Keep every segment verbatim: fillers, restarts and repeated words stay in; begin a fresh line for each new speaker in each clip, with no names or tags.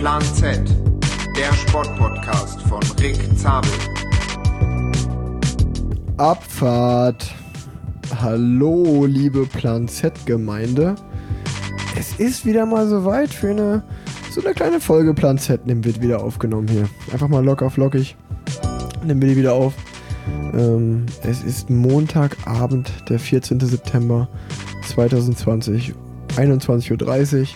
Plan Z, der Sportpodcast von Rick Zabel.
Abfahrt. Hallo, liebe Plan Z-Gemeinde. Es ist wieder mal soweit für eine so eine kleine Folge Plan Z. Nehmen wir wieder aufgenommen hier. Einfach mal locker flockig. Nehmen wir die wieder auf. Ähm, es ist Montagabend, der vierzehnten September zweitausendzwanzig, einundzwanzig Uhr dreißig.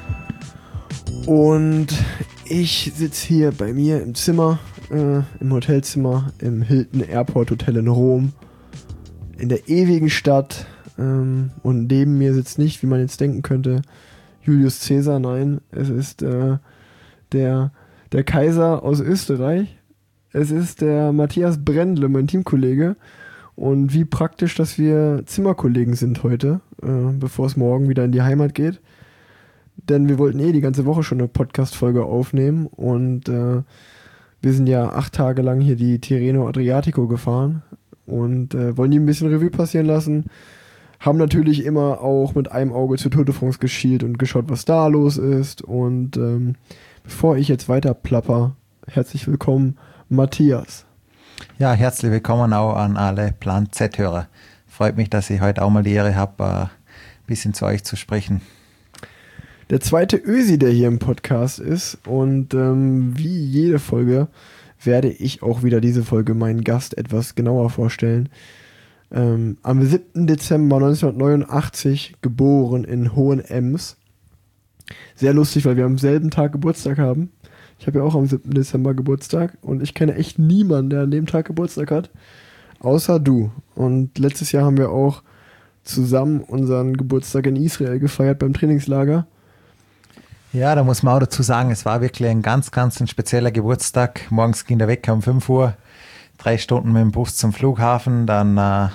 Und ich sitze hier bei mir im Zimmer, äh, im Hotelzimmer, im Hilton Airport Hotel in Rom, in der ewigen Stadt. Ähm, und neben mir sitzt nicht, wie man jetzt denken könnte, Julius Caesar. Nein, es ist äh, der, der Kaiser aus Österreich. Es ist der Matthias Brendle, mein Teamkollege. Und wie praktisch, dass wir Zimmerkollegen sind heute, äh, bevor es morgen wieder in die Heimat geht. Denn wir wollten eh die ganze Woche schon eine Podcast-Folge aufnehmen und äh, wir sind ja acht Tage lang hier die Tirreno Adriatico gefahren und äh, wollen die ein bisschen Revue passieren lassen. Haben natürlich immer auch mit einem Auge zur Tour de France geschielt und geschaut, was da los ist. Und ähm, bevor ich jetzt weiter plapper, herzlich willkommen, Matthias.
Ja, herzlich willkommen auch an alle Plan Z-Hörer. Freut mich, dass ich heute auch mal die Ehre habe, ein bisschen zu euch zu sprechen.
Der zweite Ösi, der hier im Podcast ist, und ähm, wie jede Folge werde ich auch wieder diese Folge meinen Gast etwas genauer vorstellen. Ähm, am siebten Dezember neunzehnhundertneunundachtzig geboren in Hohenems. Sehr lustig, weil wir am selben Tag Geburtstag haben. Ich habe ja auch am siebten Dezember Geburtstag und ich kenne echt niemanden, der an dem Tag Geburtstag hat, außer du. Und letztes Jahr haben wir auch zusammen unseren Geburtstag in Israel gefeiert beim Trainingslager.
Ja, da muss man auch dazu sagen, es war wirklich ein ganz, ganz ein spezieller Geburtstag. Morgens ging der Wecker um fünf Uhr, drei Stunden mit dem Bus zum Flughafen, dann äh,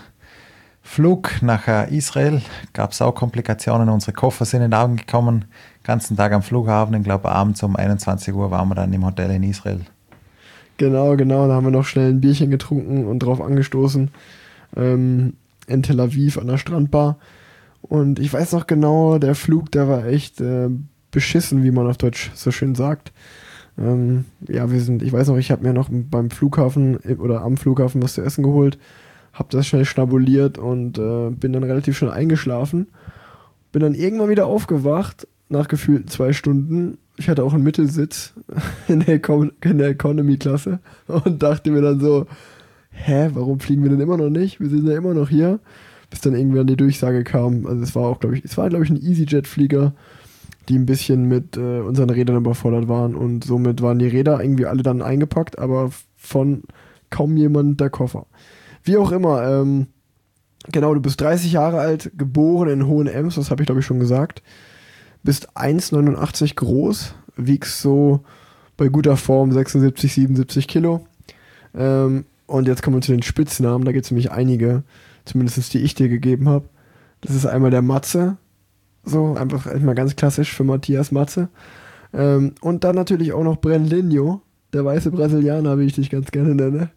Flug nach äh, Israel. Gab es auch Komplikationen, unsere Koffer sind in die Augen gekommen. Ganzen Tag am Flughafen, ich glaube abends um einundzwanzig Uhr waren wir dann im Hotel in Israel.
Genau, genau, da haben wir noch schnell ein Bierchen getrunken und drauf angestoßen ähm, in Tel Aviv an der Strandbar. Und ich weiß noch genau, der Flug, der war echt äh, beschissen, wie man auf Deutsch so schön sagt. Ähm, ja, wir sind, ich weiß noch, ich habe mir noch beim Flughafen oder am Flughafen was zu essen geholt, habe das schnell schnabuliert und äh, bin dann relativ schnell eingeschlafen. Bin dann irgendwann wieder aufgewacht, nach gefühlten zwei Stunden. Ich hatte auch einen Mittelsitz in der, Econ- in der Economy-Klasse und dachte mir dann so, hä, warum fliegen wir denn immer noch nicht? Wir sind ja immer noch hier. Bis dann irgendwann die Durchsage kam, also es war auch, glaube ich, es war, glaube ich, ein EasyJet-Flieger, die ein bisschen mit äh, unseren Rädern überfordert waren und somit waren die Räder irgendwie alle dann eingepackt, aber von kaum jemand der Koffer. Wie auch immer, ähm, genau, du bist dreißig Jahre alt, geboren in Hohenems, das habe ich glaube ich schon gesagt, bist eins Komma neunundachtzig groß, wiegst so bei guter Form sechsundsiebzig, siebenundsiebzig Kilo ähm, und jetzt kommen wir zu den Spitznamen, da gibt es nämlich einige, zumindest die ich dir gegeben habe. Das ist einmal der Matze. So, einfach mal ganz klassisch für Matthias Matze. Ähm, und dann natürlich auch noch Brenlinho, der weiße Brasilianer, wie ich dich ganz gerne nenne.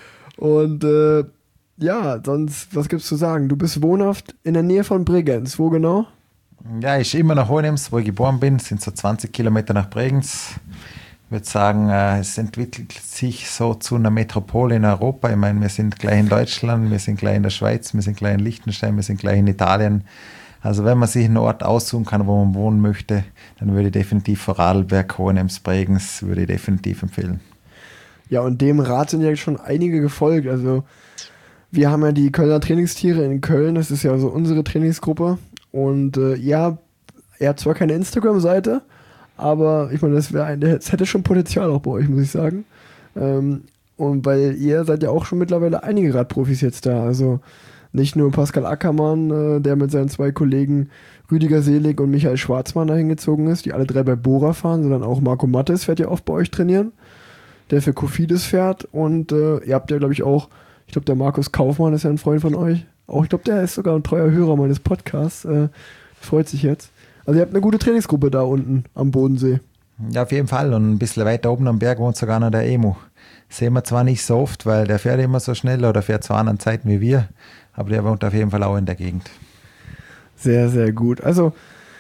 Und äh, ja, sonst, was gibt's zu sagen? Du bist wohnhaft in der Nähe von Bregenz. Wo genau?
Ja, ich immer nach Hohenems, wo ich geboren bin, sind so zwanzig Kilometer nach Bregenz. Ich würde sagen, äh, es entwickelt sich so zu einer Metropole in Europa. Ich meine, wir sind gleich in Deutschland, wir sind gleich in der Schweiz, wir sind gleich in Liechtenstein, wir sind gleich in Italien. Also wenn man sich einen Ort aussuchen kann, wo man wohnen möchte, dann würde ich definitiv Vorarlberg, Hohenems, Bregenz, würde ich definitiv empfehlen.
Ja, und dem Rat sind ja schon einige gefolgt. Also wir haben ja die Kölner Trainingstiere in Köln, das ist ja so unsere Trainingsgruppe. Und äh, ja, er hat zwar keine Instagram-Seite, aber ich meine, das, ein, das hätte schon Potenzial auch bei euch, muss ich sagen. Ähm, und weil ihr seid ja auch schon mittlerweile einige Radprofis jetzt da, also nicht nur Pascal Ackermann, äh, der mit seinen zwei Kollegen Rüdiger Selig und Michael Schwarzmann dahin gezogen ist, die alle drei bei Bora fahren, sondern auch Marco Mattes fährt ja oft bei euch trainieren, der für Cofidis fährt. Und äh, ihr habt ja, glaube ich, auch, ich glaube, der Markus Kaufmann ist ja ein Freund von euch. Auch ich glaube, der ist sogar ein treuer Hörer meines Podcasts. Äh, freut sich jetzt. Also ihr habt eine gute Trainingsgruppe da unten am Bodensee.
Ja, auf jeden Fall. Und ein bisschen weiter oben am Berg wohnt sogar noch der Emu. Sehen wir zwar nicht so oft, weil der fährt immer so schnell oder fährt zu anderen Zeiten wie wir, aber der wohnt auf jeden Fall auch in der Gegend.
Sehr, sehr gut. Also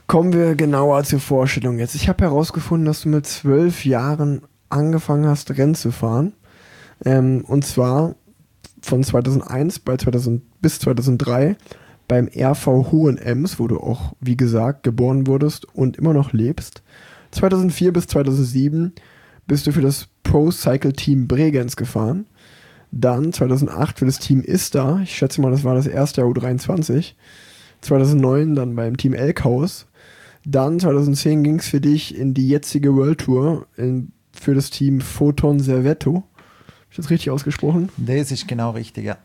Kommen wir genauer zur Vorstellung jetzt. Ich habe herausgefunden, dass du mit zwölf Jahren angefangen hast, Rennen zu fahren. Ähm, und zwar von zweitausendeins bei zweitausend bis zweitausenddrei beim R V Hohenems, wo du auch, wie gesagt, geboren wurdest und immer noch lebst. zweitausendvier bis zweitausendsieben bist du für das Pro Cycle Team Bregenz gefahren. Dann zweitausendacht für das Team Ista. Ich schätze mal, das war das erste U dreiundzwanzig. zweitausendneun dann beim Team Elkhaus. Dann zweitausendzehn ging es für dich in die jetzige World Tour in, für das Team Photon Servetto. Habe ich das richtig ausgesprochen?
Das ist genau richtig, ja.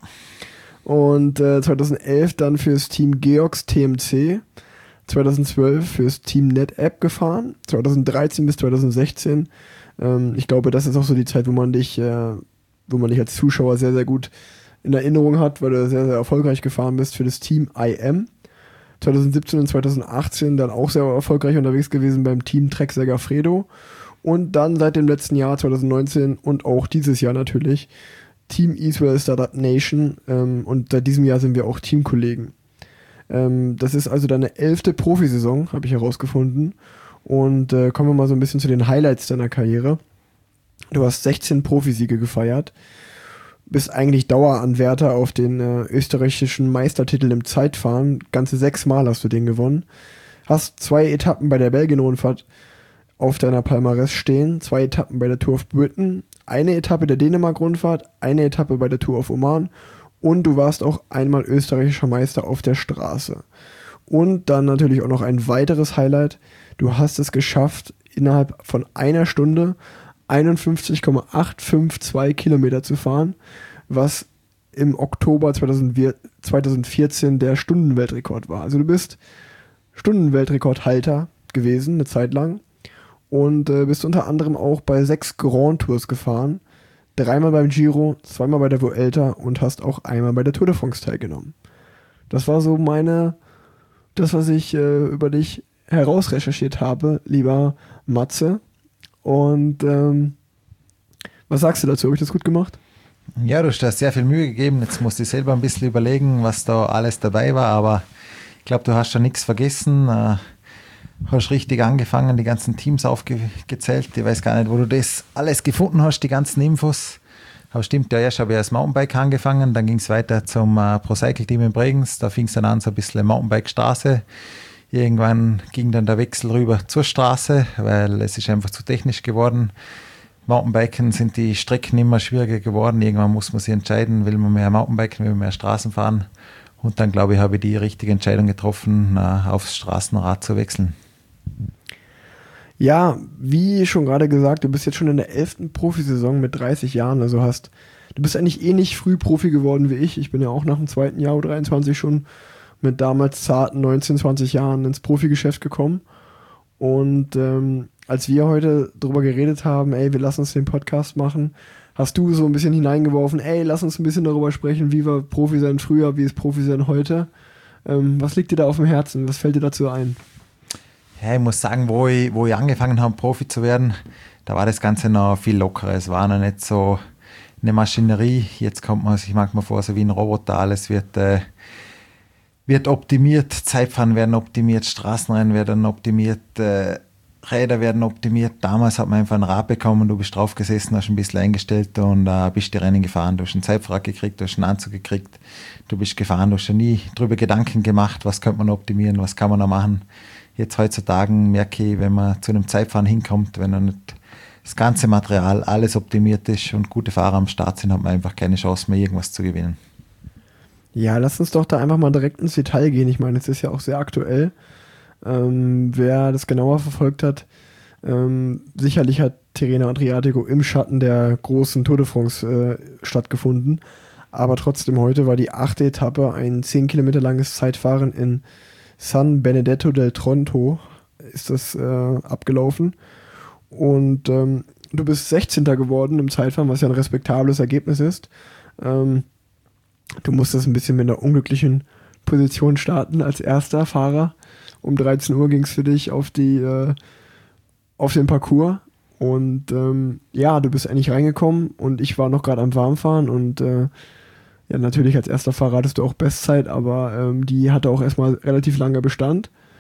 Und äh, zweitausendelf dann fürs Team Georgs T M C, zweitausendzwölf fürs Team NetApp gefahren, zweitausenddreizehn bis zweitausendsechzehn. Ähm, ich glaube, das ist auch so die Zeit, wo man dich, äh, wo man dich als Zuschauer sehr, sehr gut in Erinnerung hat, weil du sehr, sehr erfolgreich gefahren bist für das Team I M. zweitausendsiebzehn und zweitausendachtzehn dann auch sehr erfolgreich unterwegs gewesen beim Team Trek Segafredo. Und dann seit dem letzten Jahr, zweitausendneunzehn und auch dieses Jahr natürlich, Team Israel Startup Nation, ähm, und seit diesem Jahr sind wir auch Teamkollegen. Ähm, das ist also deine elfte Profisaison, habe ich herausgefunden. Und äh, kommen wir mal so ein bisschen zu den Highlights deiner Karriere. Du hast sechzehn Profisiege gefeiert, bist eigentlich Daueranwärter auf den äh, österreichischen Meistertitel im Zeitfahren. Ganze sechs Mal hast du den gewonnen. Hast zwei Etappen bei der Belgien-Rundfahrt auf deiner Palmares stehen, zwei Etappen bei der Tour of Britain, eine Etappe der Dänemark-Rundfahrt, eine Etappe bei der Tour of Oman und du warst auch einmal österreichischer Meister auf der Straße. Und dann natürlich auch noch ein weiteres Highlight, du hast es geschafft, innerhalb von einer Stunde einundfünfzig Komma achthundertzweiundfünfzig Kilometer zu fahren, was im Oktober zweitausendvierzehn der Stundenweltrekord war. Also du bist Stundenweltrekordhalter gewesen, eine Zeit lang. Und äh, bist unter anderem auch bei sechs Grand Tours gefahren. Dreimal beim Giro, zweimal bei der Vuelta und hast auch einmal bei der Tour de France teilgenommen. Das war so meine, das, was ich äh, über dich herausrecherchiert habe, lieber Matze. Und ähm, was sagst du dazu? Habe ich das gut gemacht?
Ja, du hast da sehr viel Mühe gegeben. Jetzt musst du selber ein bisschen überlegen, was da alles dabei war. Aber ich glaube, du hast da nichts vergessen. Äh, hast richtig angefangen, die ganzen Teams aufgezählt. Ich weiß gar nicht, wo du das alles gefunden hast, die ganzen Infos. Aber stimmt, ja, erst habe ich als Mountainbike angefangen, dann ging es weiter zum äh, Pro Cycle Team in Bregenz. Da fing es dann an, so ein bisschen Mountainbike-Straße. Irgendwann ging dann der Wechsel rüber zur Straße, weil es ist einfach zu technisch geworden. Mountainbiken sind die Strecken immer schwieriger geworden. Irgendwann muss man sich entscheiden, will man mehr Mountainbiken, will man mehr Straßen fahren. Und dann, glaube ich, habe ich die richtige Entscheidung getroffen, äh, aufs Straßenrad zu wechseln.
Ja, wie schon gerade gesagt, du bist jetzt schon in der elften Profisaison mit dreißig Jahren, also hast, du bist eigentlich eh nicht früh Profi geworden wie ich. Ich bin ja auch nach dem zweiten Jahr U dreiundzwanzig schon mit damals zarten neunzehn, zwanzig Jahren ins Profigeschäft gekommen. Und ähm, als wir heute drüber geredet haben, ey, wir lassen uns den Podcast machen, hast du so ein bisschen hineingeworfen, ey, lass uns ein bisschen darüber sprechen, wie war Profi sein früher, wie ist Profi sein heute. Ähm, was liegt dir da auf dem Herzen? Was fällt dir dazu ein?
Ja, ich muss sagen, wo ich, wo ich angefangen habe, Profi zu werden, da war das Ganze noch viel lockerer. Es war noch nicht so eine Maschinerie. Jetzt kommt man sich manchmal vor, so wie ein Roboter. Alles wird, äh, wird optimiert. Zeitfahren werden optimiert, Straßenrennen werden optimiert, äh, Räder werden optimiert. Damals hat man einfach ein Rad bekommen, du bist drauf gesessen, hast ein bisschen eingestellt und äh, bist die Rennen gefahren. Du hast einen Zeitfahrrad gekriegt, du hast einen Anzug gekriegt, du bist gefahren. Du hast ja nie darüber Gedanken gemacht, was könnte man optimieren, was kann man noch machen. Jetzt heutzutage merke ich, wenn man zu einem Zeitfahren hinkommt, wenn dann nicht das ganze Material, alles optimiert ist und gute Fahrer am Start sind, hat man einfach keine Chance mehr, irgendwas zu gewinnen.
Ja, lass uns doch da einfach mal direkt ins Detail gehen. Ich meine, es ist ja auch sehr aktuell. Ähm, wer das genauer verfolgt hat, ähm, sicherlich hat Tirreno Adriatico im Schatten der großen Tour de France äh, stattgefunden. Aber trotzdem, heute war die achte Etappe, ein zehn Kilometer langes Zeitfahren in San Benedetto del Tronto ist das äh, abgelaufen. Und ähm, du bist sechzehnter geworden im Zeitfahren, was ja ein respektables Ergebnis ist. Ähm, du musstest ein bisschen mit einer unglücklichen Position starten als erster Fahrer. Um dreizehn Uhr ging es für dich auf, die, äh, auf den Parcours. Und ähm, ja, du bist eigentlich reingekommen und ich war noch gerade am Warmfahren und äh, ja, natürlich als erster Fahrer hattest du auch Bestzeit, aber ähm, die hatte auch erstmal relativ langer Bestand.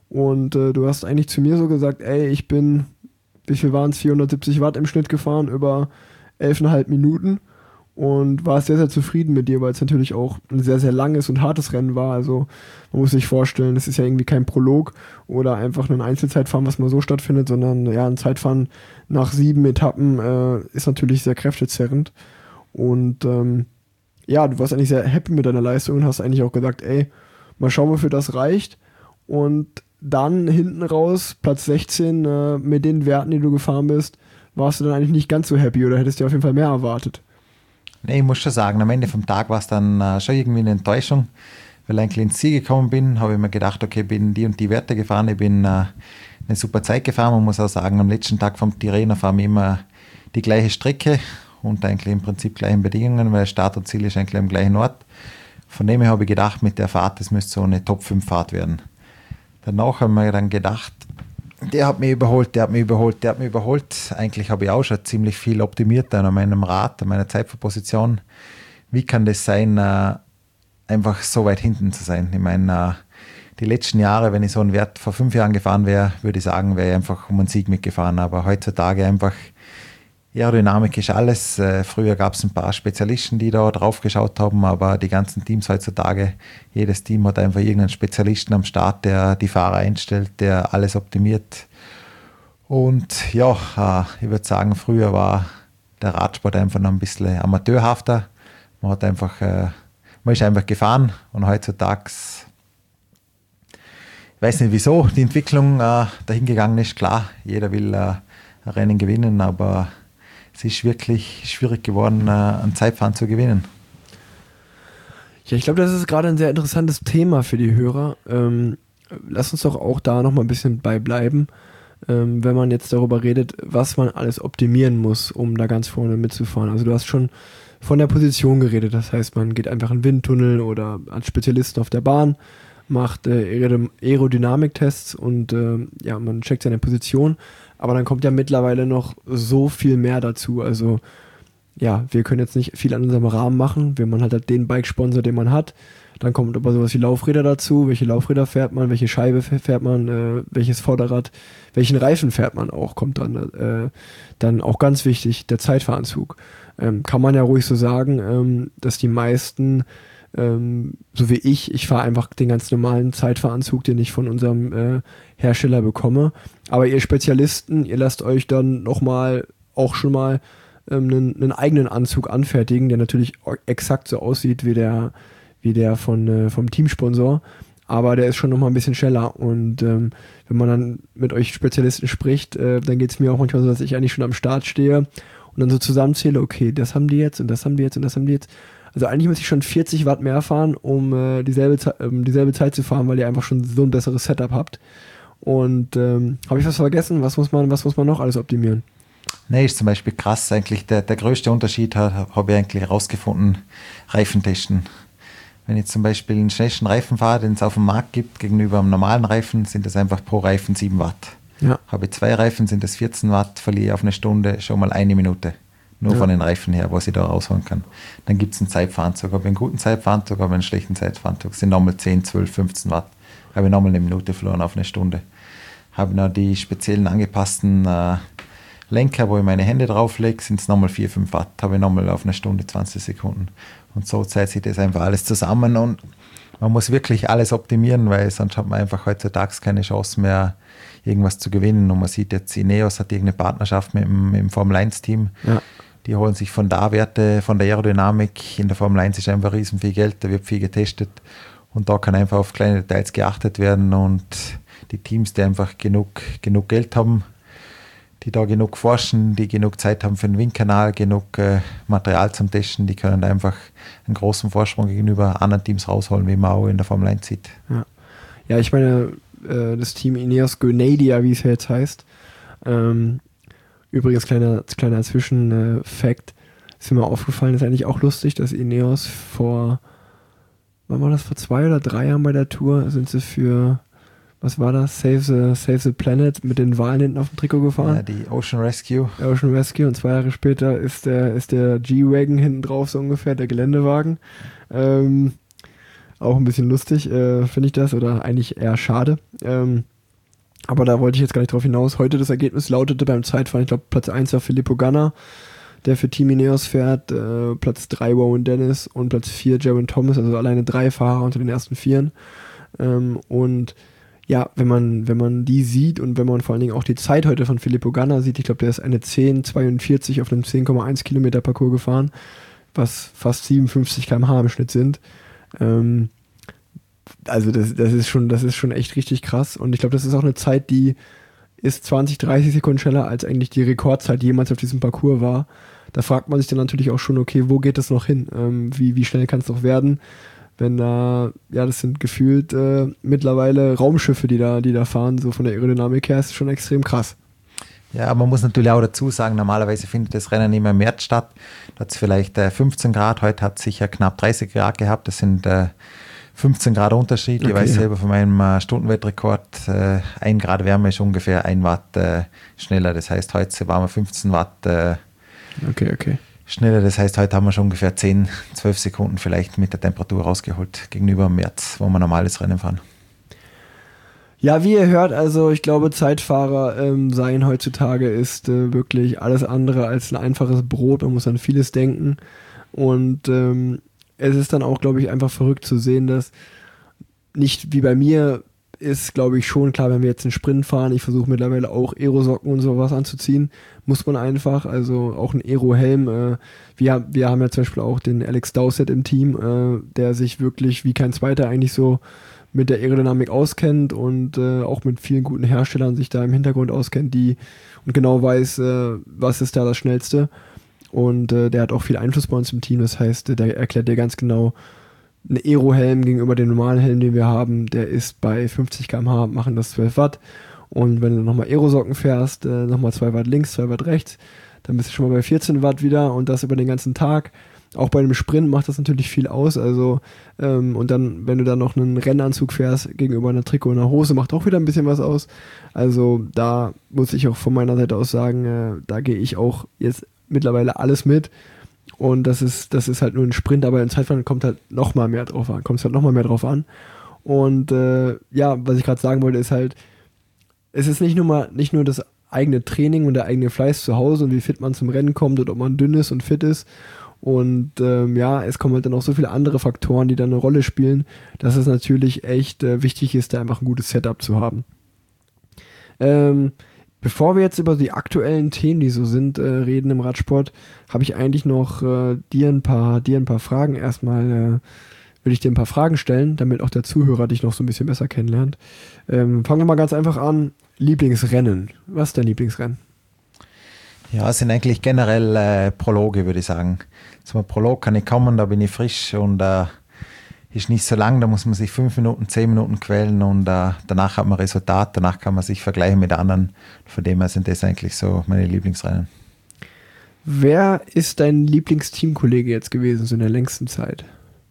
Und äh, du hast eigentlich zu mir so gesagt, ey, ich bin, wie viel waren es, vierhundertsiebzig Watt im Schnitt gefahren über elf Komma fünf Minuten und war sehr, sehr zufrieden mit dir, weil es natürlich auch ein sehr, sehr langes und hartes Rennen war. Also man muss sich vorstellen, es ist ja irgendwie kein Prolog oder einfach ein Einzelzeitfahren, was mal so stattfindet, sondern ja, ein Zeitfahren nach sieben Etappen äh, ist natürlich sehr kräftezerrend. Und ähm, ja, du warst eigentlich sehr happy mit deiner Leistung und hast eigentlich auch gesagt, ey, mal schauen, wofür das reicht. Und dann hinten raus, Platz sechzehn, äh, mit den Werten, die du gefahren bist, warst du dann eigentlich nicht ganz so happy oder hättest du auf jeden Fall mehr erwartet?
Nee, ich muss schon sagen, am Ende vom Tag war es dann äh, schon irgendwie eine Enttäuschung, weil ich eigentlich ins Ziel gekommen bin, habe ich mir gedacht, okay, bin die und die Werte gefahren, ich bin äh, eine super Zeit gefahren. Man muss auch sagen, am letzten Tag vom Tirreno fahren wir immer die gleiche Strecke und eigentlich im Prinzip gleichen Bedingungen, weil Start und Ziel ist eigentlich am gleichen Ort. Von dem her habe ich gedacht, mit der Fahrt, das müsste so eine Top fünf Fahrt werden. Danach haben wir dann gedacht, der hat mich überholt, der hat mich überholt, der hat mich überholt. Eigentlich habe ich auch schon ziemlich viel optimiert an meinem Rad, an meiner Zeitfahrposition. Wie kann das sein, äh, einfach so weit hinten zu sein? Ich meine, äh, die letzten Jahre, wenn ich so einen Wert vor fünf Jahren gefahren wäre, würde ich sagen, wäre ich einfach um einen Sieg mitgefahren. Aber heutzutage einfach, Aerodynamik ist alles. Äh, früher gab es ein paar Spezialisten, die da drauf geschaut haben, aber die ganzen Teams heutzutage, jedes Team hat einfach irgendeinen Spezialisten am Start, der die Fahrer einstellt, der alles optimiert. Und ja, äh, ich würde sagen, früher war der Radsport einfach noch ein bisschen amateurhafter. Man hat einfach, äh, man ist einfach gefahren und heutzutage, ich weiß nicht wieso die Entwicklung äh, dahin gegangen ist. Klar, jeder will äh, ein Rennen gewinnen, aber es ist wirklich schwierig geworden, ein Zeitfahren zu gewinnen.
Ja, ich glaube, das ist gerade ein sehr interessantes Thema für die Hörer. Ähm, lass uns doch auch da nochmal ein bisschen bei bleiben, ähm, wenn man jetzt darüber redet, was man alles optimieren muss, um da ganz vorne mitzufahren. Also du hast schon von der Position geredet, das heißt, man geht einfach in den Windtunnel oder als Spezialisten auf der Bahn, macht äh, Aerodynamiktests und äh, ja, man checkt seine Position. Aber dann kommt ja mittlerweile noch so viel mehr dazu. Also ja, wir können jetzt nicht viel an unserem Rahmen machen. Wir man hat halt den Bike-Sponsor, den man hat. Dann kommt aber sowas wie Laufräder dazu. Welche Laufräder fährt man? Welche Scheibe fährt man? Äh, welches Vorderrad? Welchen Reifen fährt man auch? Kommt dann äh, dann auch ganz wichtig, der Zeitfahranzug. Ähm, kann man ja ruhig so sagen, ähm, dass die meisten Ähm, so wie ich, ich fahre einfach den ganz normalen Zeitfahranzug, den ich von unserem äh, Hersteller bekomme. Aber ihr Spezialisten, ihr lasst euch dann nochmal, auch schon mal ähm, einen, einen eigenen Anzug anfertigen, der natürlich exakt so aussieht wie der, wie der von, äh, vom Teamsponsor. Aber der ist schon nochmal ein bisschen schneller. Und ähm, wenn man dann mit euch Spezialisten spricht, äh, dann geht es mir auch manchmal so, dass ich eigentlich schon am Start stehe und dann so zusammenzähle, okay, das haben die jetzt und das haben die jetzt und das haben die jetzt. Also eigentlich muss ich schon vierzig Watt mehr fahren, um äh, dieselbe, ähm, dieselbe Zeit zu fahren, weil ihr einfach schon so ein besseres Setup habt. Und ähm, habe ich was vergessen? Was muss man, was muss man noch alles optimieren?
Nee, ist zum Beispiel krass eigentlich. Der, der größte Unterschied habe ich eigentlich herausgefunden, Reifentesten. Wenn ich zum Beispiel einen schnellsten Reifen fahre, den es auf dem Markt gibt, gegenüber einem normalen Reifen, sind das einfach pro Reifen sieben Watt. Ja. Habe ich zwei Reifen, sind das vierzehn Watt, verliere ich auf eine Stunde schon mal eine Minute. Nur ja. Von den Reifen her, was ich da rausholen kann. Dann gibt es einen Zeitfahranzug. Habe ich einen guten Zeitfahranzug, habe ich einen schlechten Zeitfahranzug. Das sind nochmal zehn, zwölf, fünfzehn Watt. Habe ich nochmal eine Minute verloren auf eine Stunde. Habe noch die speziellen angepassten äh, Lenker, wo ich meine Hände drauflege, sind es nochmal vier, fünf Watt. Habe ich nochmal auf eine Stunde, zwanzig Sekunden. Und so zählt sich das einfach alles zusammen. Und man muss wirklich alles optimieren, weil sonst hat man einfach heutzutage keine Chance mehr, irgendwas zu gewinnen. Und man sieht jetzt, Ineos hat irgendeine Partnerschaft mit dem, mit dem Formel eins Team. Ja. Die holen sich von da Werte, von der Aerodynamik. In der Formel eins ist einfach riesen viel Geld, da wird viel getestet. Und da kann einfach auf kleine Details geachtet werden. Und die Teams, die einfach genug, genug Geld haben, die da genug forschen, die genug Zeit haben für den Windkanal, genug äh, Material zum Testen, die können da einfach einen großen Vorsprung gegenüber anderen Teams rausholen, wie man auch in der Formel eins sieht.
Ja, ja, ich meine, äh, das Team Ineos Grenadier, wie es jetzt heißt, ähm, übrigens, kleiner, kleiner Zwischenfact, äh, ist mir aufgefallen, ist eigentlich auch lustig, dass Ineos vor, wann war das, vor zwei oder drei Jahren bei der Tour, sind sie für, was war das, Save the, Save the Planet mit den Walen hinten auf dem Trikot gefahren.
Ja, die Ocean Rescue.
Ocean Rescue und zwei Jahre später ist der, ist der G-Wagon hinten drauf, so ungefähr, der Geländewagen. Ähm, auch ein bisschen lustig, äh, finde ich das, oder eigentlich eher schade. Ähm, Aber da wollte ich jetzt gar nicht drauf hinaus. Heute das Ergebnis lautete beim Zeitfahren, ich glaube Platz eins war Filippo Ganna, der für Team Ineos fährt, äh, Platz drei Rowan Dennis und Platz vier Geraint Thomas, also alleine drei Fahrer unter den ersten Vieren. Ähm, und ja, wenn man, wenn man die sieht und wenn man vor allen Dingen auch die Zeit heute von Filippo Ganna sieht, ich glaube, der ist eine zehn zweiundvierzig auf einem zehn Komma eins Kilometer Parcours gefahren, was fast siebenundfünfzig Kilometer pro Stunde im Schnitt sind. Ähm, also das, das ist schon, das ist schon echt richtig krass. Und ich glaube, das ist auch eine Zeit, die ist zwanzig, dreißig Sekunden schneller, als eigentlich die Rekordzeit jemals auf diesem Parcours war. Da fragt man sich dann natürlich auch schon, okay, wo geht das noch hin? Ähm, wie, wie schnell kann es noch werden? Wenn da, ja, das sind gefühlt äh, mittlerweile Raumschiffe, die da, die da fahren, so von der Aerodynamik her, ist schon extrem krass.
Ja, aber man muss natürlich auch dazu sagen, normalerweise findet das Rennen immer im März statt. Da hat es vielleicht äh, fünfzehn Grad, heute hat es sicher knapp dreißig Grad gehabt. Das sind äh, fünfzehn Grad Unterschied. Okay, ich weiß ja. selber von meinem äh, Stundenwettrekord, äh, ein Grad Wärme ist ungefähr ein Watt äh, schneller. Das heißt, heute waren wir fünfzehn Watt äh,
okay, okay.
schneller. Das heißt, heute haben wir schon ungefähr zehn, zwölf Sekunden vielleicht mit der Temperatur rausgeholt gegenüber im März, wo wir normales Rennen fahren.
Ja, wie ihr hört, also ich glaube, Zeitfahrer ähm, sein heutzutage ist äh, wirklich alles andere als ein einfaches Brot. Man muss an vieles denken. Und ähm, es ist dann auch, glaube ich, einfach verrückt zu sehen, dass nicht wie bei mir ist, glaube ich, schon klar, wenn wir jetzt einen Sprint fahren, ich versuche mittlerweile auch Aerosocken und sowas anzuziehen, muss man einfach, also auch ein Aerohelm. Äh, wir, wir haben ja zum Beispiel auch den Alex Dowsett im Team, äh, der sich wirklich wie kein Zweiter eigentlich so mit der Aerodynamik auskennt und äh, auch mit vielen guten Herstellern sich da im Hintergrund auskennt, die und genau weiß, äh, was ist da das Schnellste. Und äh, der hat auch viel Einfluss bei uns im Team, das heißt, der erklärt dir ganz genau, ein Aerohelm gegenüber dem normalen Helm, den wir haben, der ist bei fünfzig Kilometer pro Stunde, machen das zwölf Watt. Und wenn du nochmal Aerosocken fährst, äh, nochmal zwei Watt links, zwei Watt rechts, dann bist du schon mal bei vierzehn Watt wieder und das über den ganzen Tag. Auch bei einem Sprint macht das natürlich viel aus. Also ähm, und dann, wenn du dann noch einen Rennanzug fährst gegenüber einer Trikot und einer Hose, macht auch wieder ein bisschen was aus. Also da muss ich auch von meiner Seite aus sagen, äh, da gehe ich auch jetzt mittlerweile alles mit. Und das ist, das ist halt nur ein Sprint, aber im Zeitfahren kommt halt noch mal mehr drauf an, kommt es halt noch mal mehr drauf an. Und äh, ja, was ich gerade sagen wollte, ist halt, es ist nicht nur mal, nicht nur das eigene Training und der eigene Fleiß zu Hause und wie fit man zum Rennen kommt und ob man dünn ist und fit ist. Und ähm, ja, es kommen halt dann auch so viele andere Faktoren, die dann eine Rolle spielen, dass es natürlich echt äh, wichtig ist, da einfach ein gutes Setup zu haben. Ähm, bevor wir jetzt über die aktuellen Themen, die so sind, äh, reden im Radsport, habe ich eigentlich noch äh, dir ein paar, dir ein paar Fragen. Erstmal äh, will ich dir ein paar Fragen stellen, damit auch der Zuhörer dich noch so ein bisschen besser kennenlernt. Ähm, fangen wir mal ganz einfach an. Lieblingsrennen. Was ist dein Lieblingsrennen?
Ja, es sind eigentlich generell äh, Prologe, würde ich sagen. Zum Prolog kann ich kommen, da bin ich frisch und äh, ist nicht so lang, da muss man sich fünf Minuten, zehn Minuten quälen und äh, danach hat man Resultat, danach kann man sich vergleichen mit anderen. Von dem her sind das eigentlich so meine Lieblingsrennen.
Wer ist dein Lieblingsteamkollege jetzt gewesen, so in der längsten Zeit?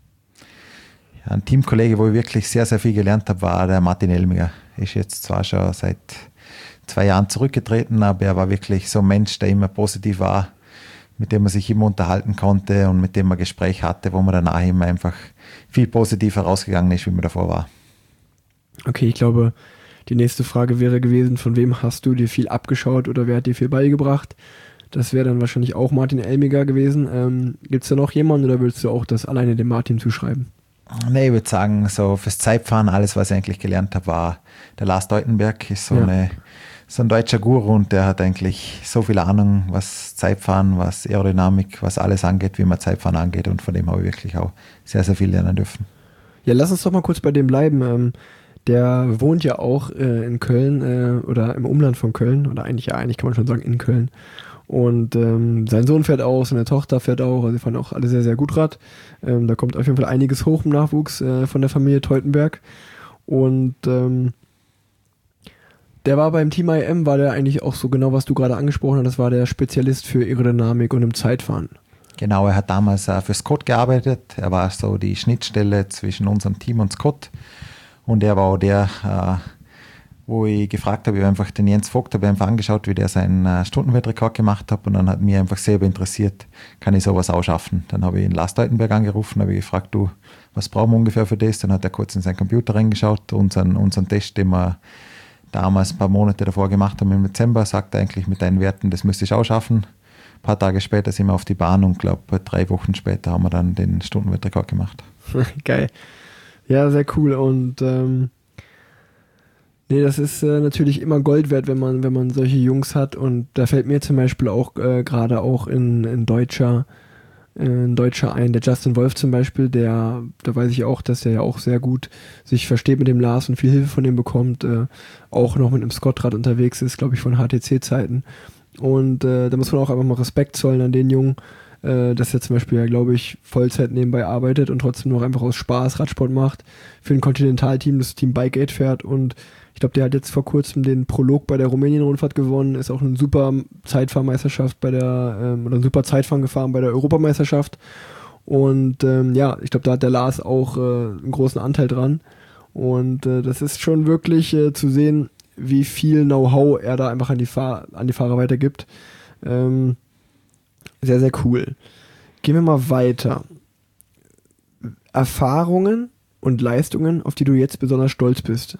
Ja, ein Teamkollege, wo ich wirklich sehr, sehr viel gelernt habe, war der Martin Elmiger. Ist jetzt zwar schon seit zwei Jahren zurückgetreten, aber er war wirklich so ein Mensch, der immer positiv war, mit dem man sich immer unterhalten konnte und mit dem man Gespräch hatte, wo man danach immer einfach viel positiver rausgegangen ist, wie man davor war.
Okay, ich glaube, die nächste Frage wäre gewesen, von wem hast du dir viel abgeschaut oder wer hat dir viel beigebracht? Das wäre dann wahrscheinlich auch Martin Elmiger gewesen. Ähm, gibt es da noch jemanden oder willst du auch das alleine dem Martin zuschreiben?
Nee, ich würde sagen, so fürs Zeitfahren, alles, was ich eigentlich gelernt habe, war der Lars Deutenberg, ist so, ja. eine, so ein deutscher Guru und der hat eigentlich so viel Ahnung, was Zeitfahren, was Aerodynamik, was alles angeht, wie man Zeitfahren angeht und von dem habe ich wirklich auch sehr, sehr viel lernen dürfen.
Ja, lass uns doch mal kurz bei dem bleiben. Ähm, der wohnt ja auch äh, in Köln äh, oder im Umland von Köln oder eigentlich, ja, eigentlich kann man schon sagen in Köln. Und ähm, sein Sohn fährt auch, seine Tochter fährt auch, also die fahren auch alle sehr, sehr gut Rad. Ähm, da kommt auf jeden Fall einiges hoch im Nachwuchs äh, von der Familie Teutenberg. Und ähm, der war beim Team I M, war der eigentlich auch so genau, was du gerade angesprochen hast, das war der Spezialist für Aerodynamik und im Zeitfahren.
Genau, er hat damals äh, für Scott gearbeitet. Er war so die Schnittstelle zwischen unserem Team und Scott. Und er war auch der, äh, wo ich gefragt habe, ich habe einfach den Jens Vogt, habe einfach angeschaut, wie der seinen äh, Stundenwettrekord gemacht hat und dann hat mich einfach selber interessiert, kann ich sowas auch schaffen. Dann habe ich ihn Lars Deutenberg angerufen, habe ich gefragt, du, was brauchen wir ungefähr für das? Dann hat er kurz in seinen Computer reingeschaut, unseren, unseren Test, den wir, damals ein paar Monate davor gemacht haben im Dezember, sagt er eigentlich mit deinen Werten, das müsste ich auch schaffen. Ein paar Tage später sind wir auf die Bahn und glaube drei Wochen später haben wir dann den Stundenweltrekord gemacht.
Geil. Ja, sehr cool. Und ähm, nee, das ist äh, natürlich immer Gold wert, wenn man, wenn man solche Jungs hat. Und da fällt mir zum Beispiel auch äh, gerade auch in, in Deutscher ein Deutscher ein, der Justin Wolf zum Beispiel, der, da weiß ich auch, dass der ja auch sehr gut sich versteht mit dem Lars und viel Hilfe von ihm bekommt, äh, auch noch mit einem Scottrad unterwegs ist, glaube ich, von H T C-Zeiten. Und äh, da muss man auch einfach mal Respekt zollen an den Jungen, äh, dass er zum Beispiel ja, glaube ich, Vollzeit nebenbei arbeitet und trotzdem noch einfach aus Spaß Radsport macht, für ein Continental-Team, das Team Bikeaid fährt, und ich glaube, der hat jetzt vor kurzem den Prolog bei der Rumänien-Rundfahrt gewonnen, ist auch eine super Zeitfahrmeisterschaft bei der, ähm, oder ein super Zeitfahren gefahren bei der Europameisterschaft. Und ähm, ja, ich glaube, da hat der Lars auch äh, einen großen Anteil dran. Und äh, das ist schon wirklich äh, zu sehen, wie viel Know-how er da einfach an die, Fahr- an die Fahrer weitergibt. Ähm, sehr, sehr cool. Gehen wir mal weiter. Erfahrungen und Leistungen, auf die du jetzt besonders stolz bist.